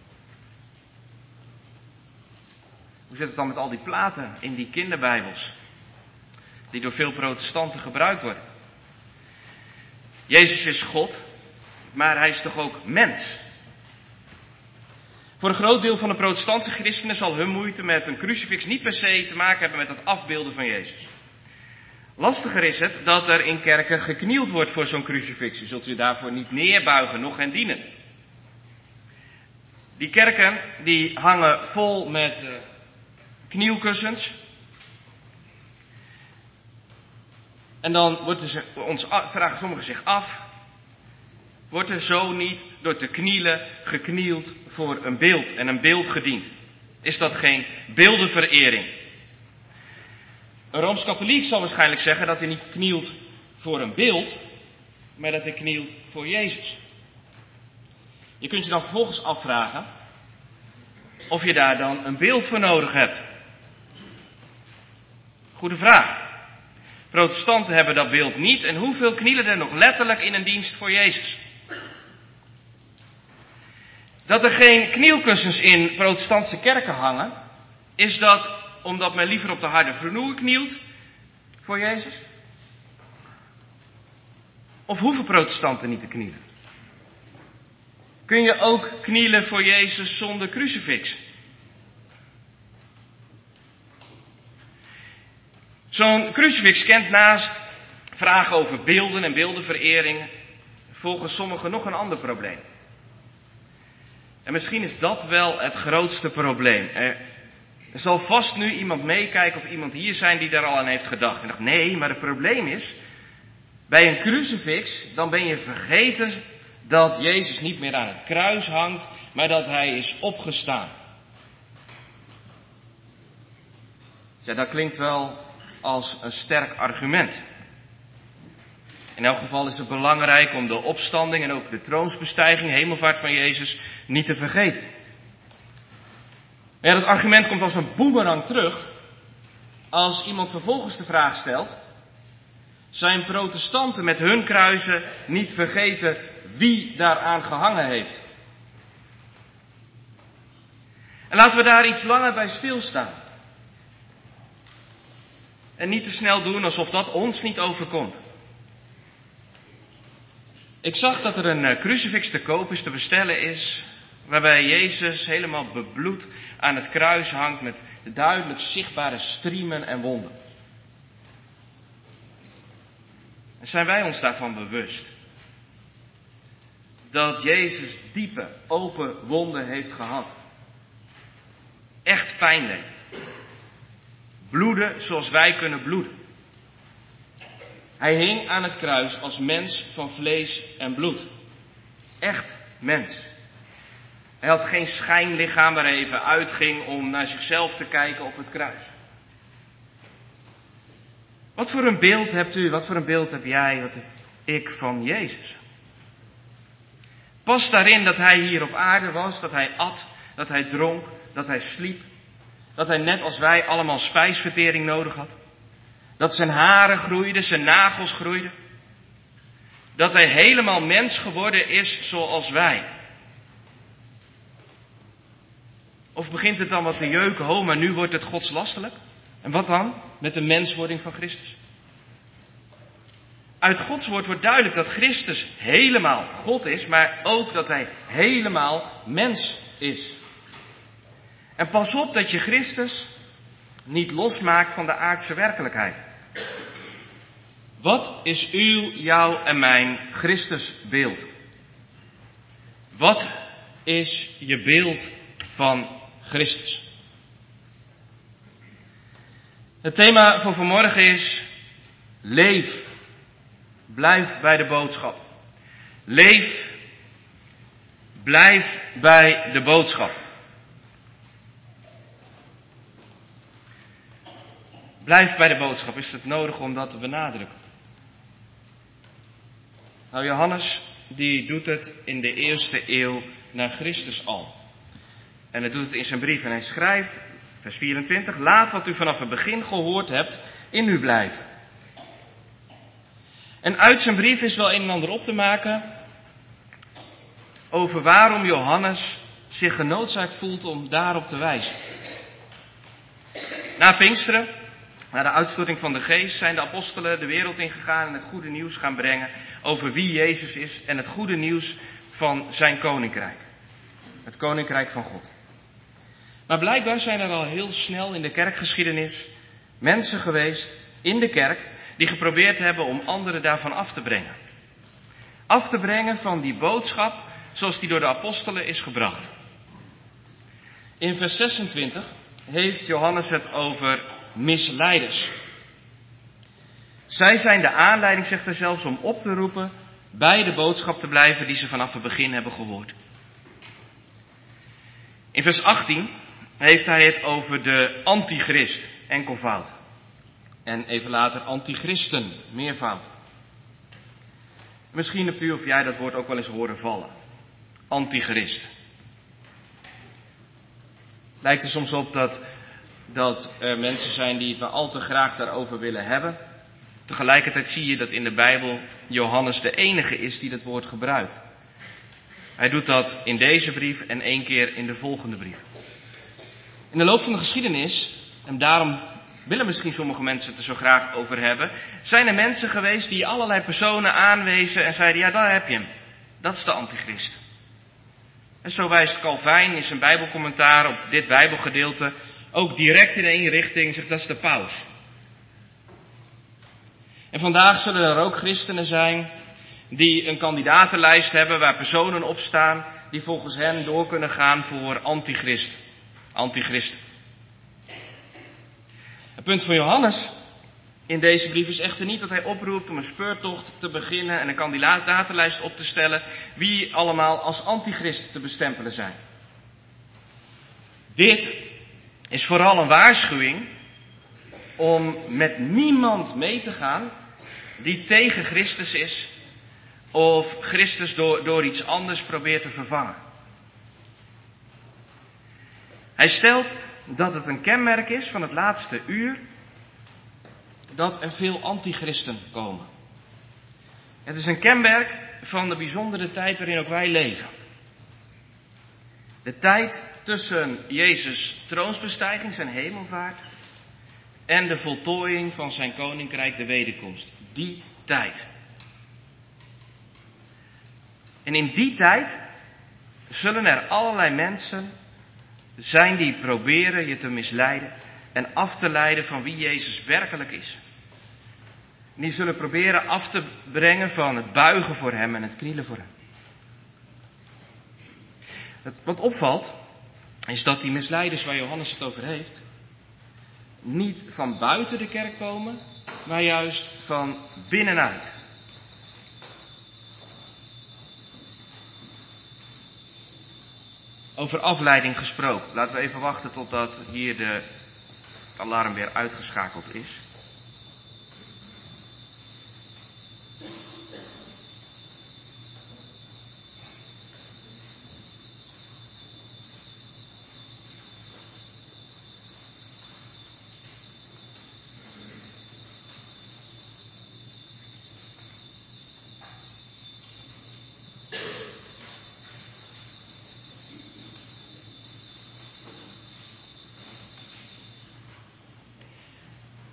Hoe zit het dan met al die platen in die kinderbijbels, die door veel protestanten gebruikt worden? Jezus is God, maar hij is toch ook mens? Voor een groot deel van de protestantse christenen zal hun moeite met een crucifix niet per se te maken hebben met het afbeelden van Jezus. Lastiger is het dat er in kerken geknield wordt voor zo'n crucifix. Je zult je daarvoor niet neerbuigen, noch hen dienen. Die kerken die hangen vol met uh, knielkussens. En dan wordt er, ons, vragen sommigen zich af, wordt er zo niet door te knielen geknield voor een beeld en een beeld gediend? Is dat geen beeldenverering? Een Rooms-Katholiek zal waarschijnlijk zeggen dat hij niet knielt voor een beeld, maar dat hij knielt voor Jezus. Je kunt je dan vervolgens afvragen of je daar dan een beeld voor nodig hebt. Goede vraag. Protestanten hebben dat beeld niet en hoeveel knielen er nog letterlijk in een dienst voor Jezus? Dat er geen knielkussens in protestantse kerken hangen, is dat omdat men liever op de harde vloer knielt voor Jezus? Of hoeven protestanten niet te knielen? Kun je ook knielen voor Jezus zonder crucifix? Zo'n crucifix kent naast vragen over beelden en beeldenverering volgens sommigen nog een ander probleem. En misschien is dat wel het grootste probleem. Er zal vast nu iemand meekijken of iemand hier zijn die daar al aan heeft gedacht. En dacht, nee, maar het probleem is, bij een crucifix, dan ben je vergeten dat Jezus niet meer aan het kruis hangt, maar dat hij is opgestaan. Ja, dat klinkt wel als een sterk argument. In elk geval is het belangrijk om de opstanding en ook de troonsbestijging, hemelvaart van Jezus, niet te vergeten. Maar ja, dat argument komt als een boemerang terug als iemand vervolgens de vraag stelt: zijn protestanten met hun kruisen niet vergeten wie daaraan gehangen heeft? En laten we daar iets langer bij stilstaan. En niet te snel doen alsof dat ons niet overkomt. Ik zag dat er een crucifix te koop is, te bestellen is, waarbij Jezus helemaal bebloed aan het kruis hangt met de duidelijk zichtbare striemen en wonden. En zijn wij ons daarvan bewust? Dat Jezus diepe, open wonden heeft gehad. Echt pijn leed. Bloeden zoals wij kunnen bloeden. Hij hing aan het kruis als mens van vlees en bloed. Echt mens. Hij had geen schijnlichaam waar hij even uitging om naar zichzelf te kijken op het kruis. Wat voor een beeld hebt u, wat voor een beeld heb jij, wat heb ik van Jezus? Past daarin dat hij hier op aarde was, dat hij at, dat hij dronk, dat hij sliep, dat hij net als wij allemaal spijsvertering nodig had? Dat zijn haren groeiden, zijn nagels groeiden? Dat hij helemaal mens geworden is zoals wij? Of begint het dan wat te jeuken, ho, maar nu wordt het godslastelijk? En wat dan met de menswording van Christus? Uit Gods woord wordt duidelijk dat Christus helemaal God is, maar ook dat hij helemaal mens is. En pas op dat je Christus niet losmaakt van de aardse werkelijkheid. Wat is uw, jouw en mijn Christusbeeld? Wat is je beeld van Christus? Het thema voor vanmorgen is: leef. Blijf bij de boodschap. Leef. Blijf bij de boodschap. Blijf bij de boodschap. Is het nodig om dat te benadrukken? Nou, Johannes, die doet het in de eerste eeuw na Christus al. En hij doet het in zijn brief en hij schrijft, vers vierentwintig, laat wat u vanaf het begin gehoord hebt in u blijven. En uit zijn brief is wel een en ander op te maken over waarom Johannes zich genoodzaakt voelt om daarop te wijzen. Na Pinksteren, na de uitstorting van de geest, zijn de apostelen de wereld ingegaan en het goede nieuws gaan brengen over wie Jezus is en het goede nieuws van zijn koninkrijk. Het koninkrijk van God. Maar blijkbaar zijn er al heel snel in de kerkgeschiedenis mensen geweest in de kerk die geprobeerd hebben om anderen daarvan af te brengen. Af te brengen van die boodschap zoals die door de apostelen is gebracht. In vers zesentwintig heeft Johannes het over misleiders. Zij zijn de aanleiding, zegt hij zelfs, om op te roepen bij de boodschap te blijven die ze vanaf het begin hebben gehoord. In vers achttien heeft hij het over de antichrist, enkelvoud. En even later antichristen, meervoud. Misschien hebt u of jij dat woord ook wel eens horen vallen. Antichrist. Lijkt er soms op dat, dat er mensen zijn die het maar al te graag daarover willen hebben. Tegelijkertijd zie je dat in de Bijbel Johannes de enige is die dat woord gebruikt. Hij doet dat in deze brief en één keer in de volgende brief. In de loop van de geschiedenis, en daarom willen misschien sommige mensen het er zo graag over hebben, zijn er mensen geweest die allerlei personen aanwezen en zeiden, ja, daar heb je hem. Dat is de antichrist. En zo wijst Calvijn in zijn Bijbelcommentaar op dit Bijbelgedeelte ook direct in één richting, zegt dat is de paus. En vandaag zullen er ook christenen zijn die een kandidatenlijst hebben waar personen op staan die volgens hen door kunnen gaan voor antichrist. Antichristen. Het punt van Johannes in deze brief is echter niet dat hij oproept om een speurtocht te beginnen en een kandidatenlijst op te stellen wie allemaal als antichrist te bestempelen zijn. Dit is vooral een waarschuwing om met niemand mee te gaan die tegen Christus is of Christus door, door iets anders probeert te vervangen. Hij stelt dat het een kenmerk is van het laatste uur dat er veel antichristen komen. Het is een kenmerk van de bijzondere tijd waarin ook wij leven. De tijd tussen Jezus' troonsbestijging, zijn hemelvaart, en de voltooiing van zijn koninkrijk, de wederkomst. Die tijd. En in die tijd zullen er allerlei mensen zijn die proberen je te misleiden en af te leiden van wie Jezus werkelijk is. En die zullen proberen af te brengen van het buigen voor hem en het knielen voor hem. Het, wat opvalt, is dat die misleiders waar Johannes het over heeft, niet van buiten de kerk komen, maar juist van binnenuit. Over afleiding gesproken. Laten we even wachten totdat hier de, het alarm weer uitgeschakeld is.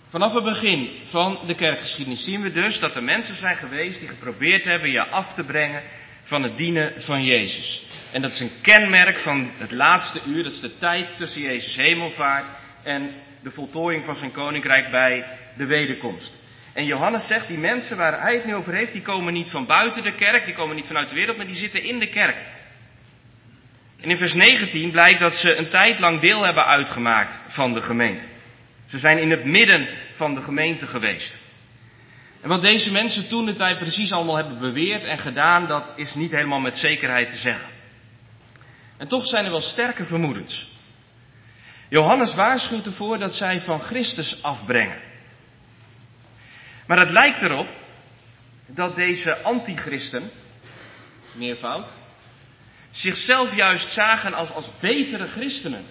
Vanaf het begin van de kerkgeschiedenis zien we dus dat er mensen zijn geweest die geprobeerd hebben je af te brengen van het dienen van Jezus. En dat is een kenmerk van het laatste uur, dat is de tijd tussen Jezus' hemelvaart en de voltooiing van zijn koninkrijk bij de wederkomst. En Johannes zegt, die mensen waar hij het nu over heeft, die komen niet van buiten de kerk, die komen niet vanuit de wereld, maar die zitten in de kerk. En in vers negentien blijkt dat ze een tijd lang deel hebben uitgemaakt van de gemeente. Ze zijn in het midden van de gemeente geweest. En wat deze mensen toen de tijd precies allemaal hebben beweerd en gedaan, dat is niet helemaal met zekerheid te zeggen. En toch zijn er wel sterke vermoedens. Johannes waarschuwt ervoor dat zij van Christus afbrengen. Maar het lijkt erop dat deze antichristen, meervoud, zichzelf juist zagen als, als betere christenen.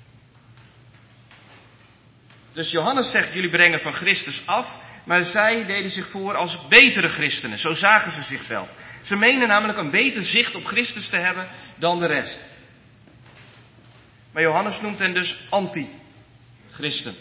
Dus Johannes zegt, jullie brengen van Christus af, maar zij deden zich voor als betere christenen. Zo zagen ze zichzelf. Ze menen namelijk een beter zicht op Christus te hebben dan de rest. Maar Johannes noemt hen dus anti-christen.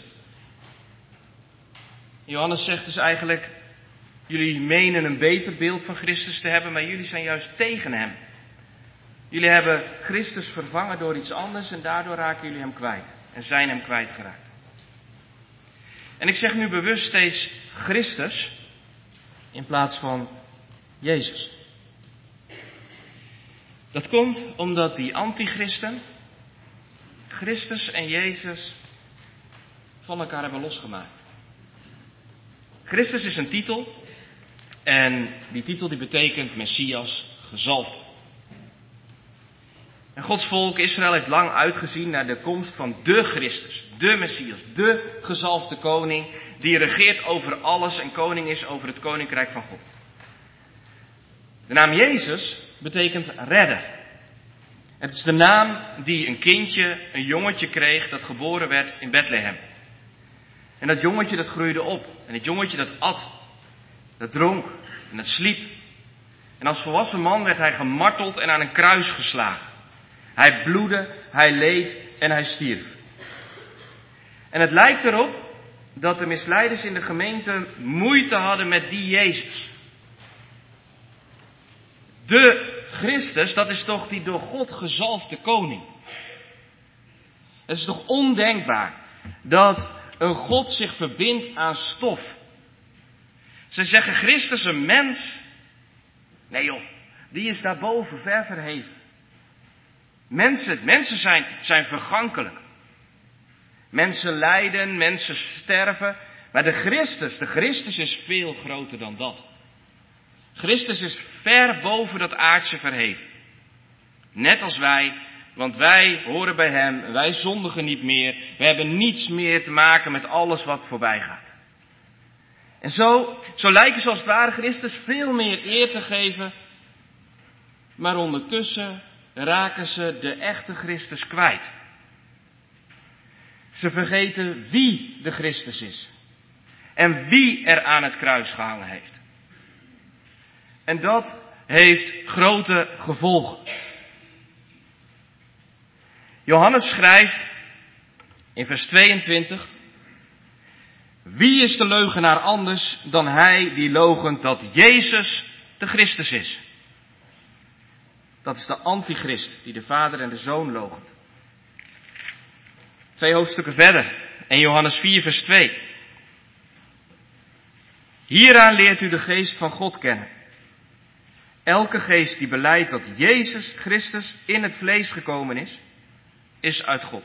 Johannes zegt dus eigenlijk, jullie menen een beter beeld van Christus te hebben, maar jullie zijn juist tegen hem. Jullie hebben Christus vervangen door iets anders en daardoor raken jullie hem kwijt. En zijn hem kwijtgeraakt. En ik zeg nu bewust steeds Christus in plaats van Jezus. Dat komt omdat die antichristen Christus en Jezus van elkaar hebben losgemaakt. Christus is een titel en die titel die betekent Messias, gezalfd. En Gods volk Israël heeft lang uitgezien naar de komst van de Christus, de Messias, de gezalfde koning die regeert over alles en koning is over het koninkrijk van God. De naam Jezus betekent redder. Het is de naam die een kindje, een jongetje kreeg dat geboren werd in Bethlehem. En dat jongetje dat groeide op. En het jongetje dat at, dat dronk en dat sliep. En als volwassen man werd hij gemarteld en aan een kruis geslagen. Hij bloedde, hij leed en hij stierf. En het lijkt erop dat de misleiders in de gemeente moeite hadden met die Jezus. De Christus, dat is toch die door God gezalfde koning. Het is toch ondenkbaar dat een God zich verbindt aan stof. Ze zeggen Christus een mens. Nee joh, die is daarboven ver verheven. Mensen, mensen zijn, zijn vergankelijk. Mensen lijden, mensen sterven. Maar de Christus, de Christus is veel groter dan dat. Christus is ver boven dat aardse verheven. Net als wij, want wij horen bij hem, wij zondigen niet meer. We hebben niets meer te maken met alles wat voorbij gaat. En zo, zo lijken ze als het ware Christus veel meer eer te geven. Maar ondertussen raken ze de echte Christus kwijt. Ze vergeten wie de Christus is. En wie er aan het kruis gehangen heeft. En dat heeft grote gevolgen. Johannes schrijft in vers tweeëntwintig. Wie is de leugenaar anders dan hij die loochent dat Jezus de Christus is? Dat is de antichrist die de vader en de zoon loochent. Twee hoofdstukken verder. in Johannes vier vers twee. Hieraan leert u de geest van God kennen. Elke geest die belijdt dat Jezus Christus in het vlees gekomen is, is uit God.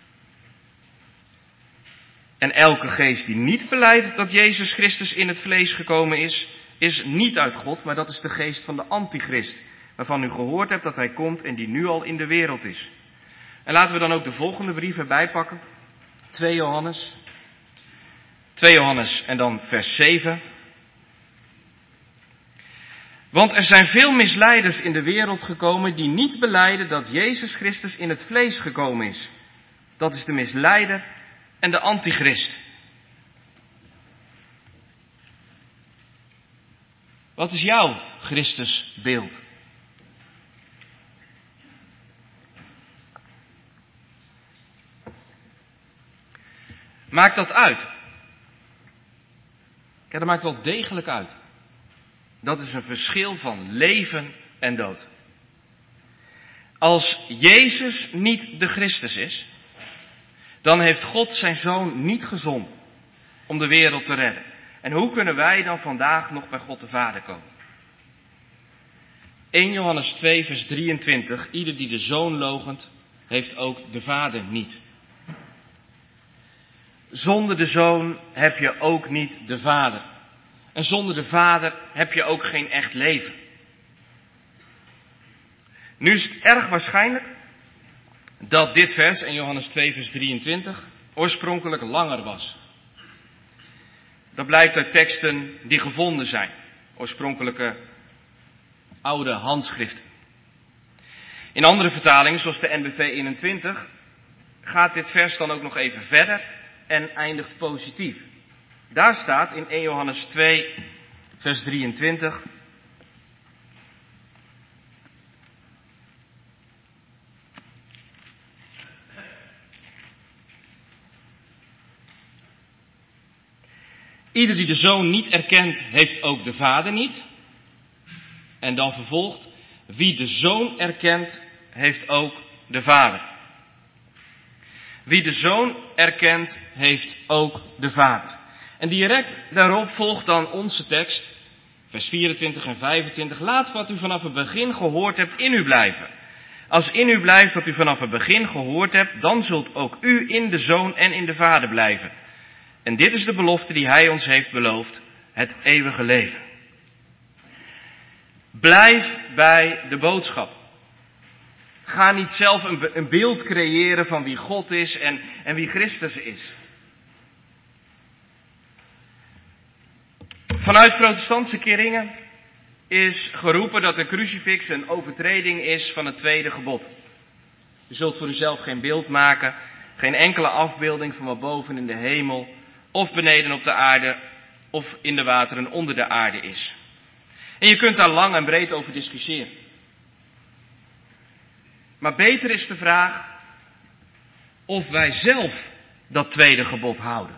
En elke geest die niet belijdt dat Jezus Christus in het vlees gekomen is, is niet uit God, maar dat is de geest van de antichrist, waarvan u gehoord hebt dat hij komt en die nu al in de wereld is. En laten we dan ook de volgende brief erbij pakken. twee Johannes. twee Johannes en dan vers zeven. Want er zijn veel misleiders in de wereld gekomen die niet belijden dat Jezus Christus in het vlees gekomen is. Dat is de misleider en de antichrist. Wat is jouw Christusbeeld? Maakt dat uit? Ja, dat maakt wel degelijk uit. Dat is een verschil van leven en dood. Als Jezus niet de Christus is, dan heeft God zijn Zoon niet gezonden om de wereld te redden. En hoe kunnen wij dan vandaag nog bij God de Vader komen? eerste Johannes twee vers drieëntwintig. Ieder die de Zoon loochent, heeft ook de Vader niet. Zonder de Zoon heb je ook niet de Vader. En zonder de Vader heb je ook geen echt leven. Nu is het erg waarschijnlijk dat dit vers, in Johannes twee vers drieëntwintig, oorspronkelijk langer was. Dat blijkt uit teksten die gevonden zijn. Oorspronkelijke oude handschriften. In andere vertalingen, zoals de N B V eenentwintig, gaat dit vers dan ook nog even verder en eindigt positief. Daar staat in eerste Johannes twee vers drieëntwintig... Ieder die de Zoon niet erkent, heeft ook de Vader niet. En dan vervolgt, wie de Zoon erkent, heeft ook de Vader. Wie de Zoon erkent, heeft ook de Vader. En direct daarop volgt dan onze tekst, vers vierentwintig en vijfentwintig. Laat wat u vanaf het begin gehoord hebt in u blijven. Als in u blijft wat u vanaf het begin gehoord hebt, dan zult ook u in de Zoon en in de Vader blijven. En dit is de belofte die Hij ons heeft beloofd, het eeuwige leven. Blijf bij de boodschap. Ga niet zelf een, een beeld creëren van wie God is en, en wie Christus is. Vanuit protestantse keringen is geroepen dat de crucifix een overtreding is van het tweede gebod. U zult voor uzelf geen beeld maken, geen enkele afbeelding van wat boven in de hemel, of beneden op de aarde, of in de wateren onder de aarde is. En je kunt daar lang en breed over discussiëren. Maar beter is de vraag of wij zelf dat tweede gebod houden.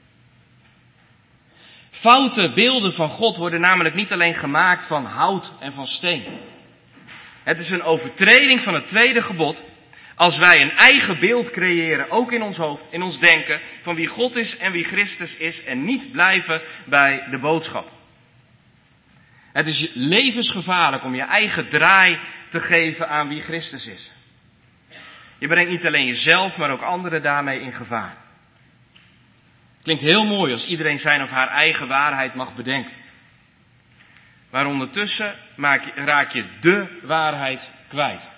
Foute beelden van God worden namelijk niet alleen gemaakt van hout en van steen. Het is een overtreding van het tweede gebod als wij een eigen beeld creëren, ook in ons hoofd, in ons denken, van wie God is en wie Christus is en niet blijven bij de boodschap. Het is levensgevaarlijk om je eigen draai te geven aan wie Christus is. Je brengt niet alleen jezelf, maar ook anderen daarmee in gevaar. Klinkt heel mooi als iedereen zijn of haar eigen waarheid mag bedenken. Maar ondertussen maak je, raak je de waarheid kwijt.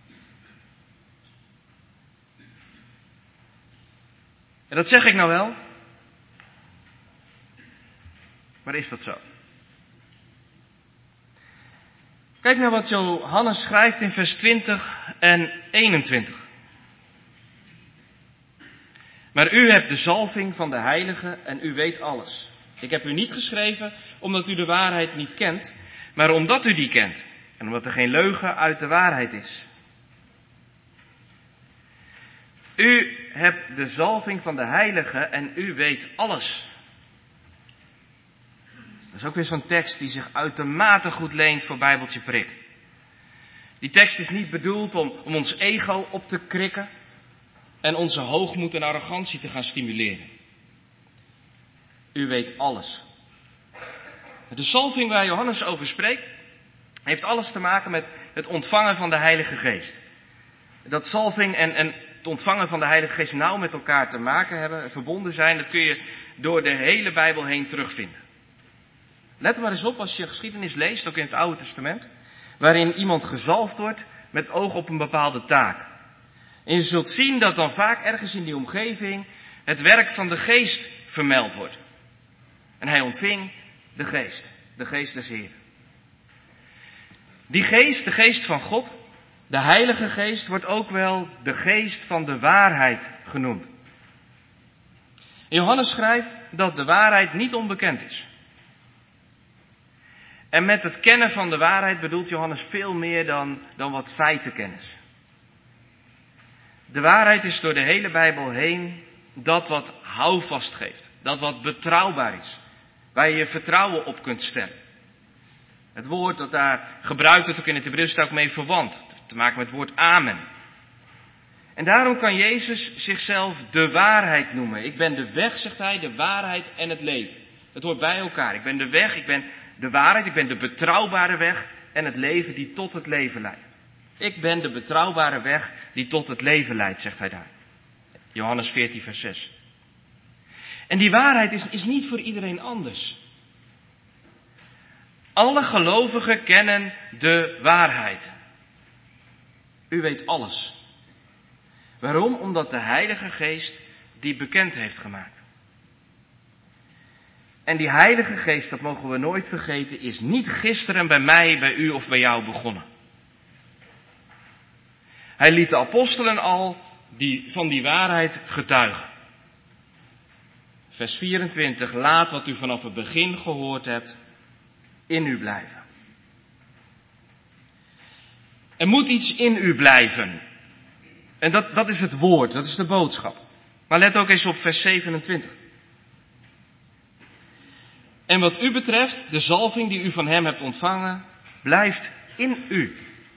En dat zeg ik nou wel. Maar is dat zo? Kijk naar wat Johannes schrijft in vers twintig en eenentwintig. Maar u hebt de zalving van de Heilige en u weet alles. Ik heb u niet geschreven omdat u de waarheid niet kent, maar omdat u die kent. En omdat er geen leugen uit de waarheid is. U hebt de zalving van de Heilige en u weet alles. Dat is ook weer zo'n tekst die zich uitermate goed leent voor Bijbeltje Prik. Die tekst is niet bedoeld om, om ons ego op te krikken en onze hoogmoed en arrogantie te gaan stimuleren. U weet alles. De zalving waar Johannes over spreekt, heeft alles te maken met het ontvangen van de Heilige Geest. Dat zalving en, en het ontvangen van de Heilige Geest nauw met elkaar te maken hebben, verbonden zijn, dat kun je door de hele Bijbel heen terugvinden. Let maar eens op als je geschiedenis leest, ook in het Oude Testament, waarin iemand gezalfd wordt met oog op een bepaalde taak. En je zult zien dat dan vaak ergens in die omgeving het werk van de Geest vermeld wordt. En hij ontving de Geest, de Geest des Heeren. Die Geest, de Geest van God, de Heilige Geest, wordt ook wel de Geest van de waarheid genoemd. En Johannes schrijft dat de waarheid niet onbekend is. En met het kennen van de waarheid bedoelt Johannes veel meer dan, dan wat feitenkennis. De waarheid is door de hele Bijbel heen dat wat houvast geeft. Dat wat betrouwbaar is. Waar je je vertrouwen op kunt stellen. Het woord dat daar gebruikt wordt ook in het Hebreeuws staat ook mee verwant. Te maken met het woord amen. En daarom kan Jezus zichzelf de waarheid noemen. Ik ben de weg, zegt hij, de waarheid en het leven. Het hoort bij elkaar. Ik ben de weg, ik ben de waarheid, ik ben de betrouwbare weg en het leven die tot het leven leidt. Ik ben de betrouwbare weg die tot het leven leidt, zegt hij daar. Johannes veertien vers zes. En die waarheid is, is niet voor iedereen anders. Alle gelovigen kennen de waarheid. U weet alles. Waarom? Omdat de Heilige Geest die bekend heeft gemaakt. En die Heilige Geest, dat mogen we nooit vergeten, is niet gisteren bij mij, bij u of bij jou begonnen. Hij liet de apostelen al die, van die waarheid getuigen. Vers vierentwintig, laat wat u vanaf het begin gehoord hebt in u blijven. Er moet iets in u blijven. En dat, dat is het woord, dat is de boodschap. Maar let ook eens op vers zevenentwintig. En wat u betreft, de zalving die u van hem hebt ontvangen, blijft in u.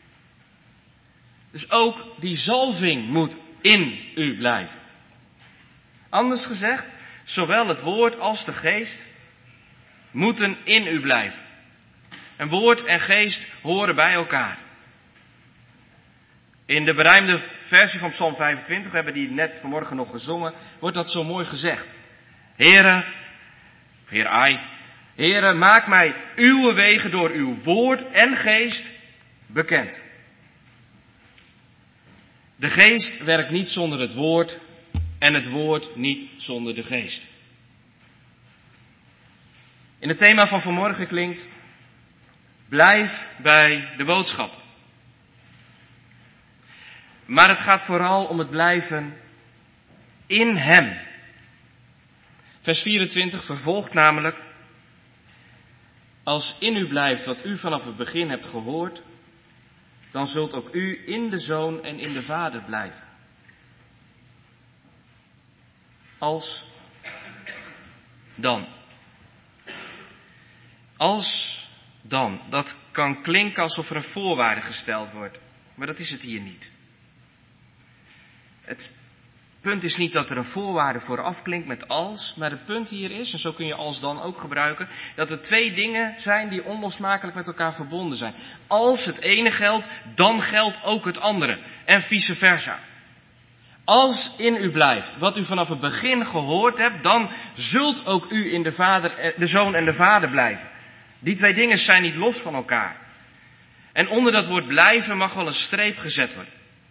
Dus ook die zalving moet in u blijven. Anders gezegd, zowel het woord als de geest moeten in u blijven. En woord en geest horen bij elkaar. In de berijmde versie van Psalm vijfentwintig, we hebben die net vanmorgen nog gezongen, wordt dat zo mooi gezegd. Heere, Heer Ai, Heere, maak mij uw wegen door uw woord en geest bekend. De geest werkt niet zonder het woord en het woord niet zonder de geest. In het thema van vanmorgen klinkt, blijf bij de boodschap. Maar het gaat vooral om het blijven in hem. Vers vierentwintig vervolgt namelijk, als in u blijft wat u vanaf het begin hebt gehoord, dan zult ook u in de Zoon en in de Vader blijven. Als dan. Als dan. Dat kan klinken alsof er een voorwaarde gesteld wordt. Maar dat is het hier niet. Het punt is niet dat er een voorwaarde vooraf klinkt met als. Maar het punt hier is, en zo kun je als dan ook gebruiken, dat er twee dingen zijn die onlosmakelijk met elkaar verbonden zijn. Als het ene geldt, dan geldt ook het andere. En vice versa. Als in u blijft wat u vanaf het begin gehoord hebt, dan zult ook u in de, vader, de Zoon en de Vader blijven. Die twee dingen zijn niet los van elkaar. En onder dat woord blijven mag wel een streep gezet worden.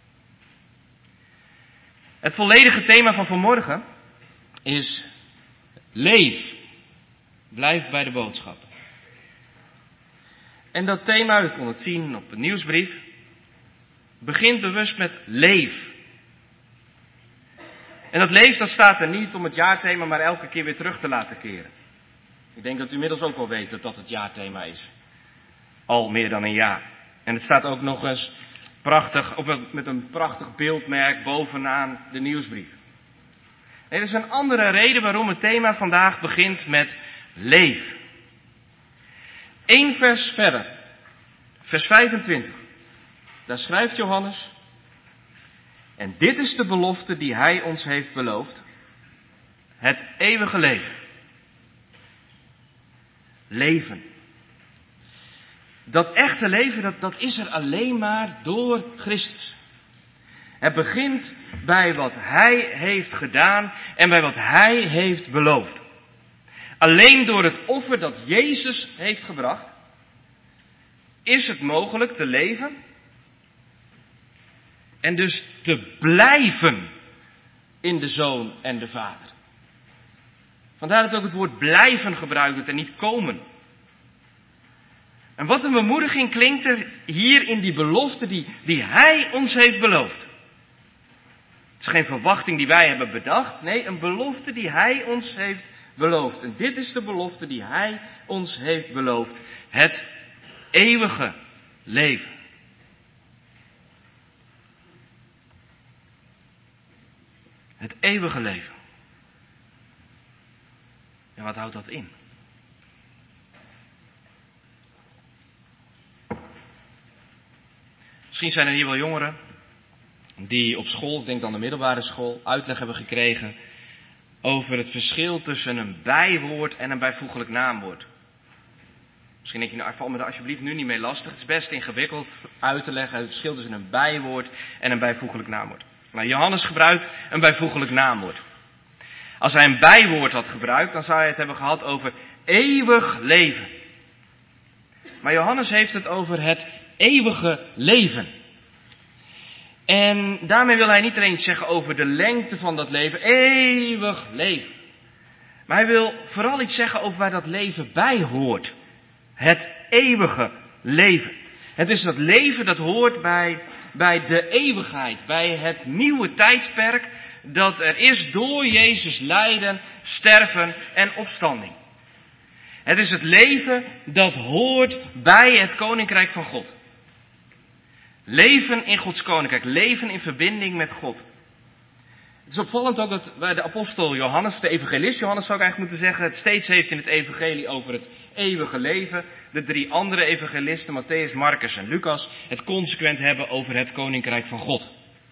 Het volledige thema van vanmorgen is leef. Blijf bij de boodschap. En dat thema, u kon het zien op de nieuwsbrief, begint bewust met leef. En dat leef, dat staat er niet om het jaarthema maar elke keer weer terug te laten keren. Ik denk dat u inmiddels ook wel weet dat dat het jaarthema is. Al meer dan een jaar. En het staat ook nog eens prachtig, of met een prachtig beeldmerk bovenaan de nieuwsbrief. Er is een andere reden waarom het thema vandaag begint met leef. Eén vers verder, vers vijfentwintig. Daar schrijft Johannes: en dit is de belofte die hij ons heeft beloofd. Het eeuwige leven. Leven. Dat echte leven, dat, dat is er alleen maar door Christus. Het begint bij wat hij heeft gedaan en bij wat hij heeft beloofd. Alleen door het offer dat Jezus heeft gebracht, is het mogelijk te leven en dus te blijven in de Zoon en de Vader. Vandaar dat ook het woord blijven gebruikt wordt en niet komen. En wat een bemoediging klinkt er hier in die belofte die, die hij ons heeft beloofd. Het is geen verwachting die wij hebben bedacht. Nee, een belofte die hij ons heeft beloofd. En dit is de belofte die hij ons heeft beloofd. Het eeuwige leven. Het eeuwige leven. En wat houdt dat in? Misschien zijn er hier wel jongeren die op school, ik denk dan de middelbare school, uitleg hebben gekregen over het verschil tussen een bijwoord en een bijvoeglijk naamwoord. Misschien denk je, nou, val me daar alsjeblieft nu niet mee lastig. Het is best ingewikkeld uit te leggen het verschil tussen een bijwoord en een bijvoeglijk naamwoord. Nou, Johannes gebruikt een bijvoeglijk naamwoord. Als hij een bijwoord had gebruikt, dan zou hij het hebben gehad over eeuwig leven. Maar Johannes heeft het over het eeuwige leven. En daarmee wil hij niet alleen iets zeggen over de lengte van dat leven, eeuwig leven. Maar hij wil vooral iets zeggen over waar dat leven bij hoort. Het eeuwige leven. Het is dat leven dat hoort bij, bij de eeuwigheid, bij het nieuwe tijdperk dat er is door Jezus lijden, sterven en opstanding. Het is het leven dat hoort bij het koninkrijk van God. Leven in Gods koninkrijk, leven in verbinding met God. Het is opvallend ook dat bij de apostel Johannes, de evangelist Johannes zou ik eigenlijk moeten zeggen, het steeds heeft in het evangelie over het eeuwige leven. De drie andere evangelisten, Matthäus, Marcus en Lucas, het consequent hebben over het koninkrijk van God.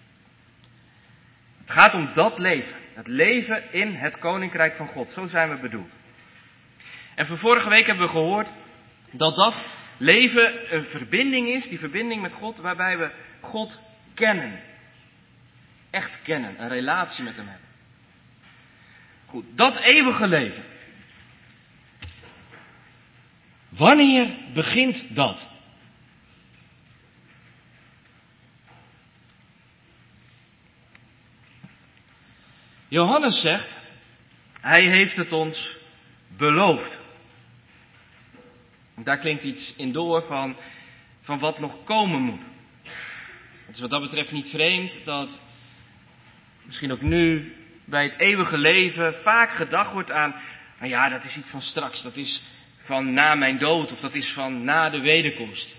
Het gaat om dat leven, het leven in het koninkrijk van God, zo zijn we bedoeld. En voor vorige week hebben we gehoord dat dat leven een verbinding is, die verbinding met God, waarbij we God kennen. Echt kennen, een relatie met hem hebben. Goed, dat eeuwige leven. Wanneer begint dat? Johannes zegt, hij heeft het ons beloofd. Daar klinkt iets in door van, van wat nog komen moet. Het is wat dat betreft niet vreemd dat misschien ook nu bij het eeuwige leven vaak gedacht wordt aan, nou ja, dat is iets van straks, dat is van na mijn dood of dat is van na de wederkomst.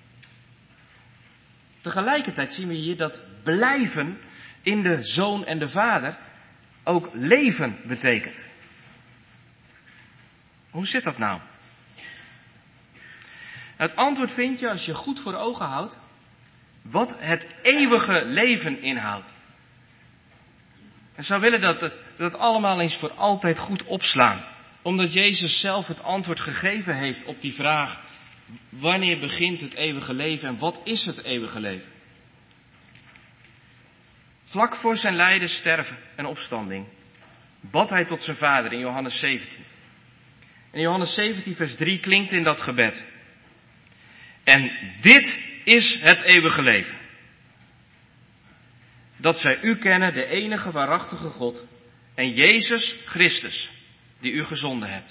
Tegelijkertijd zien we hier dat blijven in de Zoon en de Vader ook leven betekent. Hoe zit dat nou? Het antwoord vind je als je goed voor ogen houdt wat het eeuwige leven inhoudt. En zou willen dat we dat allemaal eens voor altijd goed opslaan. Omdat Jezus zelf het antwoord gegeven heeft op die vraag, wanneer begint het eeuwige leven en wat is het eeuwige leven? Vlak voor zijn lijden, sterven en opstanding bad hij tot zijn Vader in Johannes zeventien. En Johannes zeventien vers drie klinkt in dat gebed. En dit is het eeuwige leven. Dat zij u kennen, de enige waarachtige God, en Jezus Christus, die u gezonden hebt.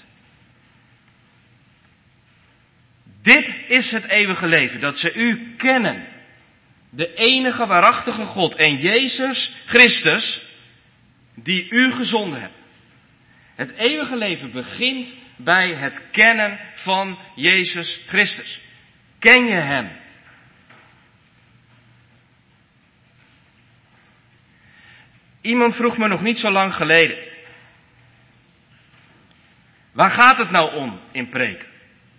Dit is het eeuwige leven, dat zij u kennen, de enige waarachtige God, en Jezus Christus, die u gezonden hebt. Het eeuwige leven begint bij het kennen van Jezus Christus. Ken je hem? Iemand vroeg me nog niet zo lang geleden, waar gaat het nou om in preek?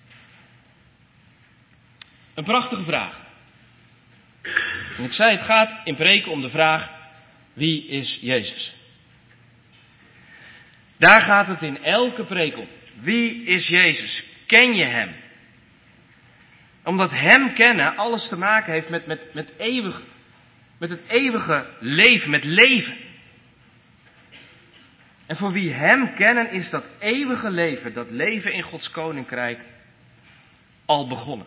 Een prachtige vraag. En ik zei, het gaat in preken om de vraag, wie is Jezus? Daar gaat het in elke preek om. Wie is Jezus? Ken je hem? Omdat hem kennen alles te maken heeft met, met, met, eeuwig, met het eeuwige leven, met leven. En voor wie hem kennen is dat eeuwige leven, dat leven in Gods koninkrijk, al begonnen.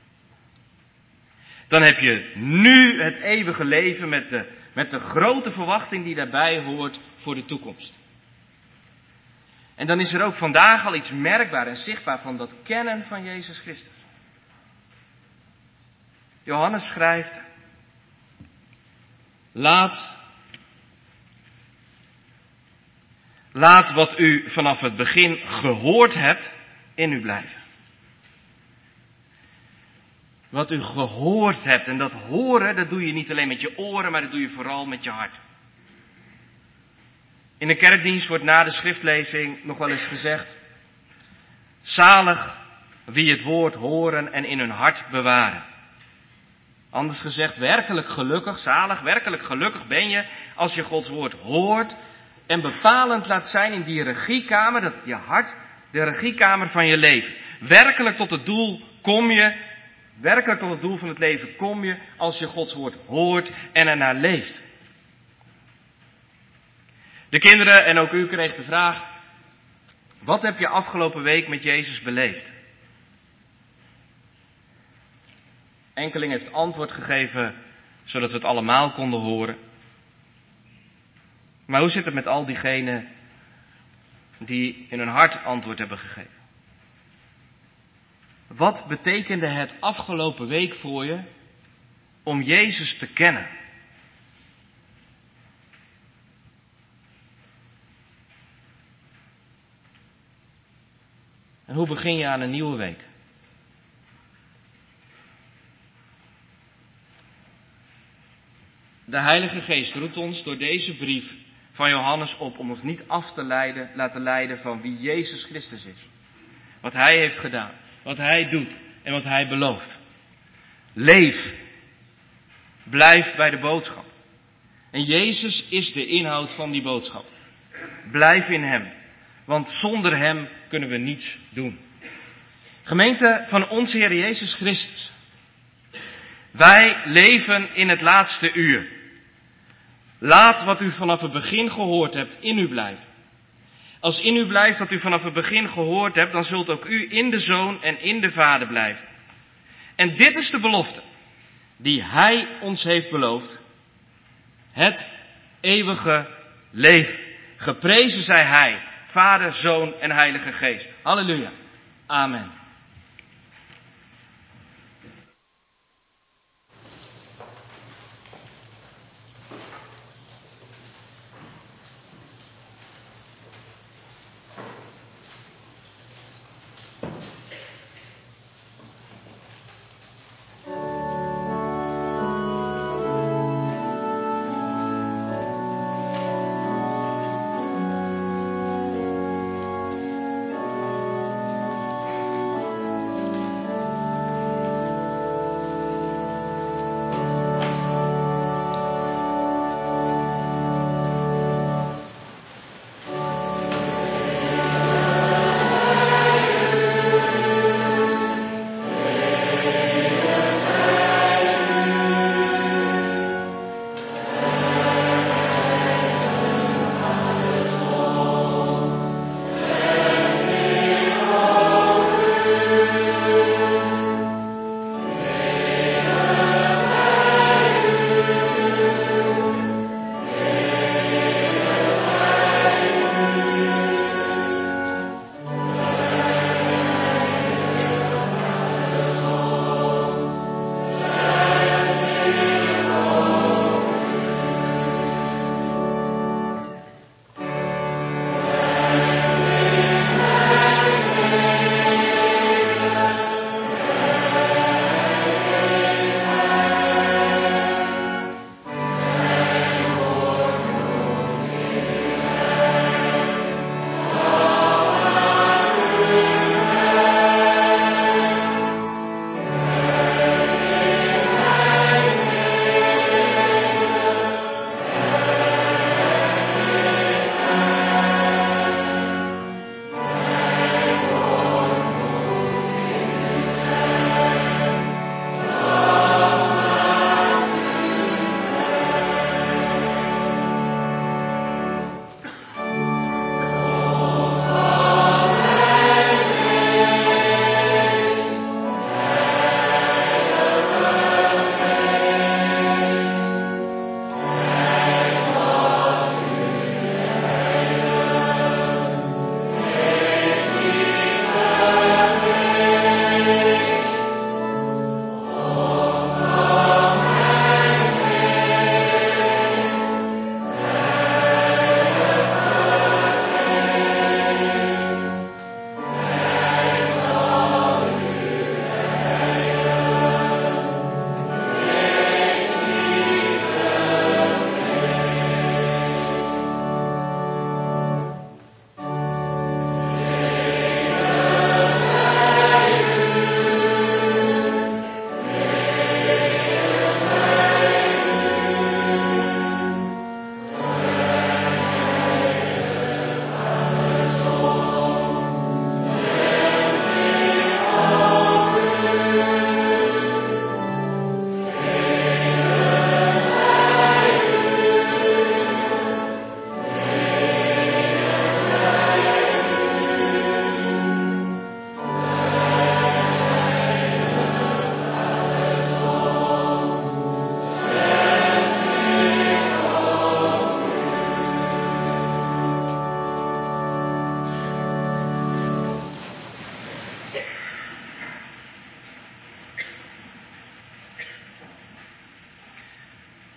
Dan heb je nu het eeuwige leven met de, met de grote verwachting die daarbij hoort voor de toekomst. En dan is er ook vandaag al iets merkbaar en zichtbaar van dat kennen van Jezus Christus. Johannes schrijft, laat, laat wat u vanaf het begin gehoord hebt in u blijven. Wat u gehoord hebt, en dat horen, dat doe je niet alleen met je oren, maar dat doe je vooral met je hart. In de kerkdienst wordt na de schriftlezing nog wel eens gezegd, zalig wie het woord horen en in hun hart bewaren. Anders gezegd, werkelijk gelukkig, zalig, werkelijk gelukkig ben je als je Gods woord hoort en bepalend laat zijn in die regiekamer, dat je hart, de regiekamer van je leven. Werkelijk tot het doel kom je, werkelijk tot het doel van het leven kom je als je Gods woord hoort en ernaar leeft. De kinderen en ook u kreeg de vraag, wat heb je afgelopen week met Jezus beleefd? Enkeling heeft antwoord gegeven, zodat we het allemaal konden horen. Maar hoe zit het met al diegenen die in hun hart antwoord hebben gegeven? Wat betekende het afgelopen week voor je om Jezus te kennen? En hoe begin je aan een nieuwe week? De Heilige Geest roept ons door deze brief van Johannes op om ons niet af te leiden, laten leiden van wie Jezus Christus is. Wat Hij heeft gedaan, wat Hij doet en wat Hij belooft. Leef. Blijf bij de boodschap. En Jezus is de inhoud van die boodschap. Blijf in Hem, want zonder Hem kunnen we niets doen. Gemeente van onze Heer Jezus Christus. Wij leven in het laatste uur. Laat wat u vanaf het begin gehoord hebt in u blijven. Als in u blijft wat u vanaf het begin gehoord hebt, dan zult ook u in de Zoon en in de Vader blijven. En dit is de belofte die Hij ons heeft beloofd. Het eeuwige leven. Geprezen zij Hij, Vader, Zoon en Heilige Geest. Halleluja. Amen.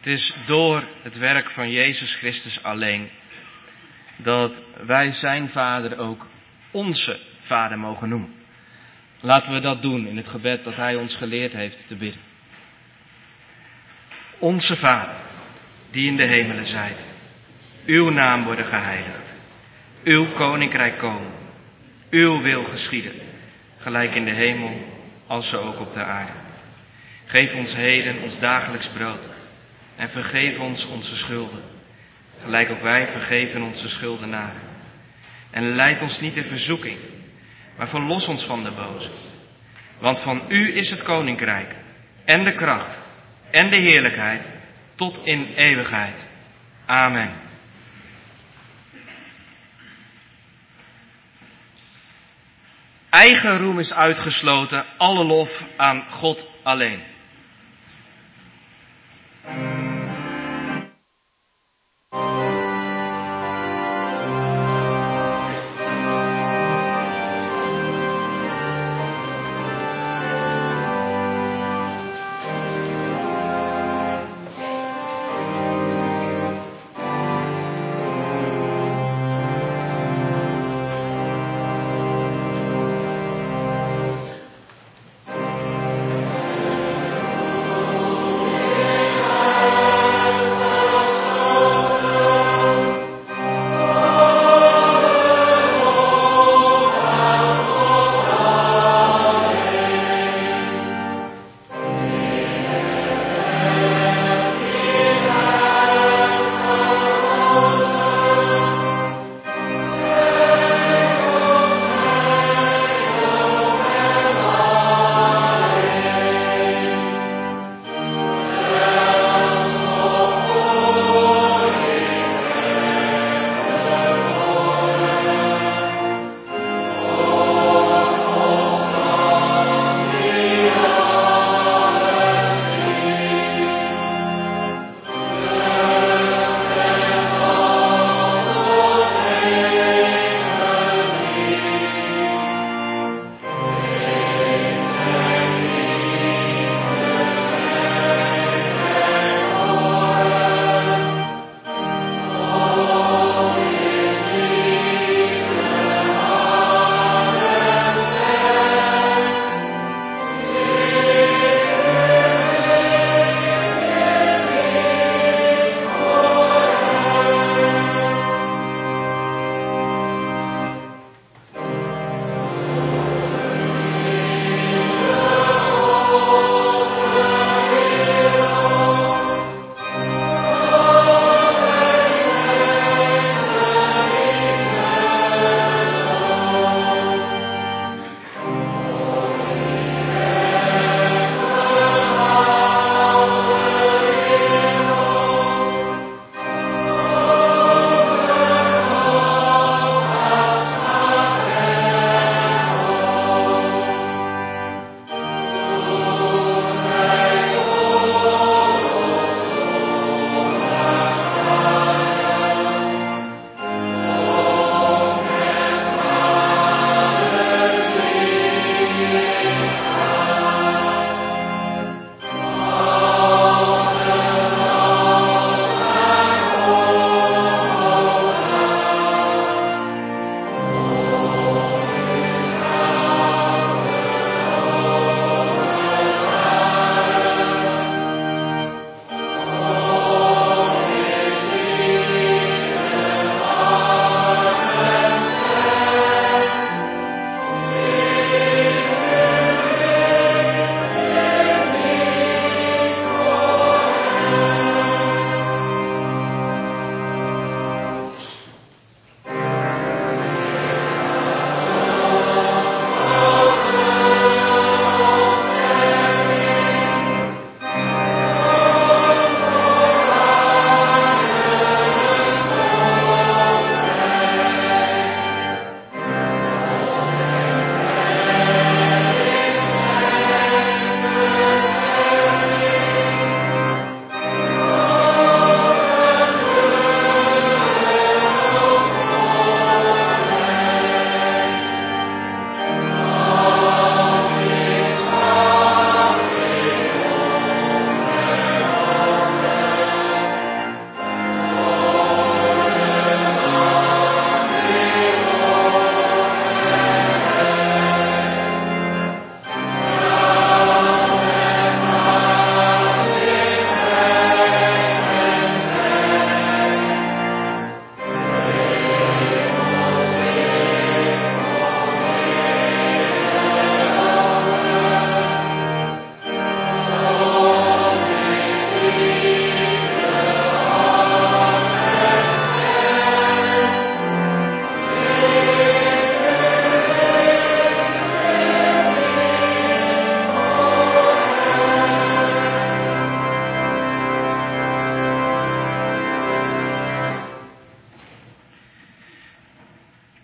Het is door het werk van Jezus Christus alleen dat wij zijn Vader ook onze Vader mogen noemen. Laten we dat doen in het gebed dat Hij ons geleerd heeft te bidden. Onze Vader, die in de hemelen zijt, uw naam worden geheiligd, uw koninkrijk komen, uw wil geschieden, gelijk in de hemel als zo ook op de aarde. Geef ons heden ons dagelijks brood en vergeef ons onze schulden, gelijk ook wij vergeven onze schuldenaren. En leid ons niet in verzoeking, maar verlos ons van de boze. Want van u is het koninkrijk en de kracht en de heerlijkheid tot in eeuwigheid. Amen. Eigen roem is uitgesloten, alle lof aan God alleen.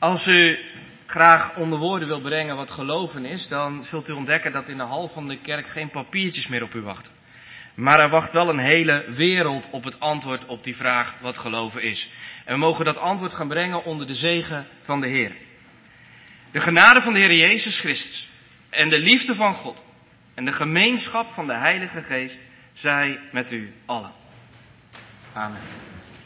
Als u graag onder woorden wil brengen wat geloven is, dan zult u ontdekken dat in de hal van de kerk geen papiertjes meer op u wachten. Maar er wacht wel een hele wereld op het antwoord op die vraag wat geloven is. En we mogen dat antwoord gaan brengen onder de zegen van de Heer. De genade van de Heer Jezus Christus en de liefde van God en de gemeenschap van de Heilige Geest zij met u allen. Amen.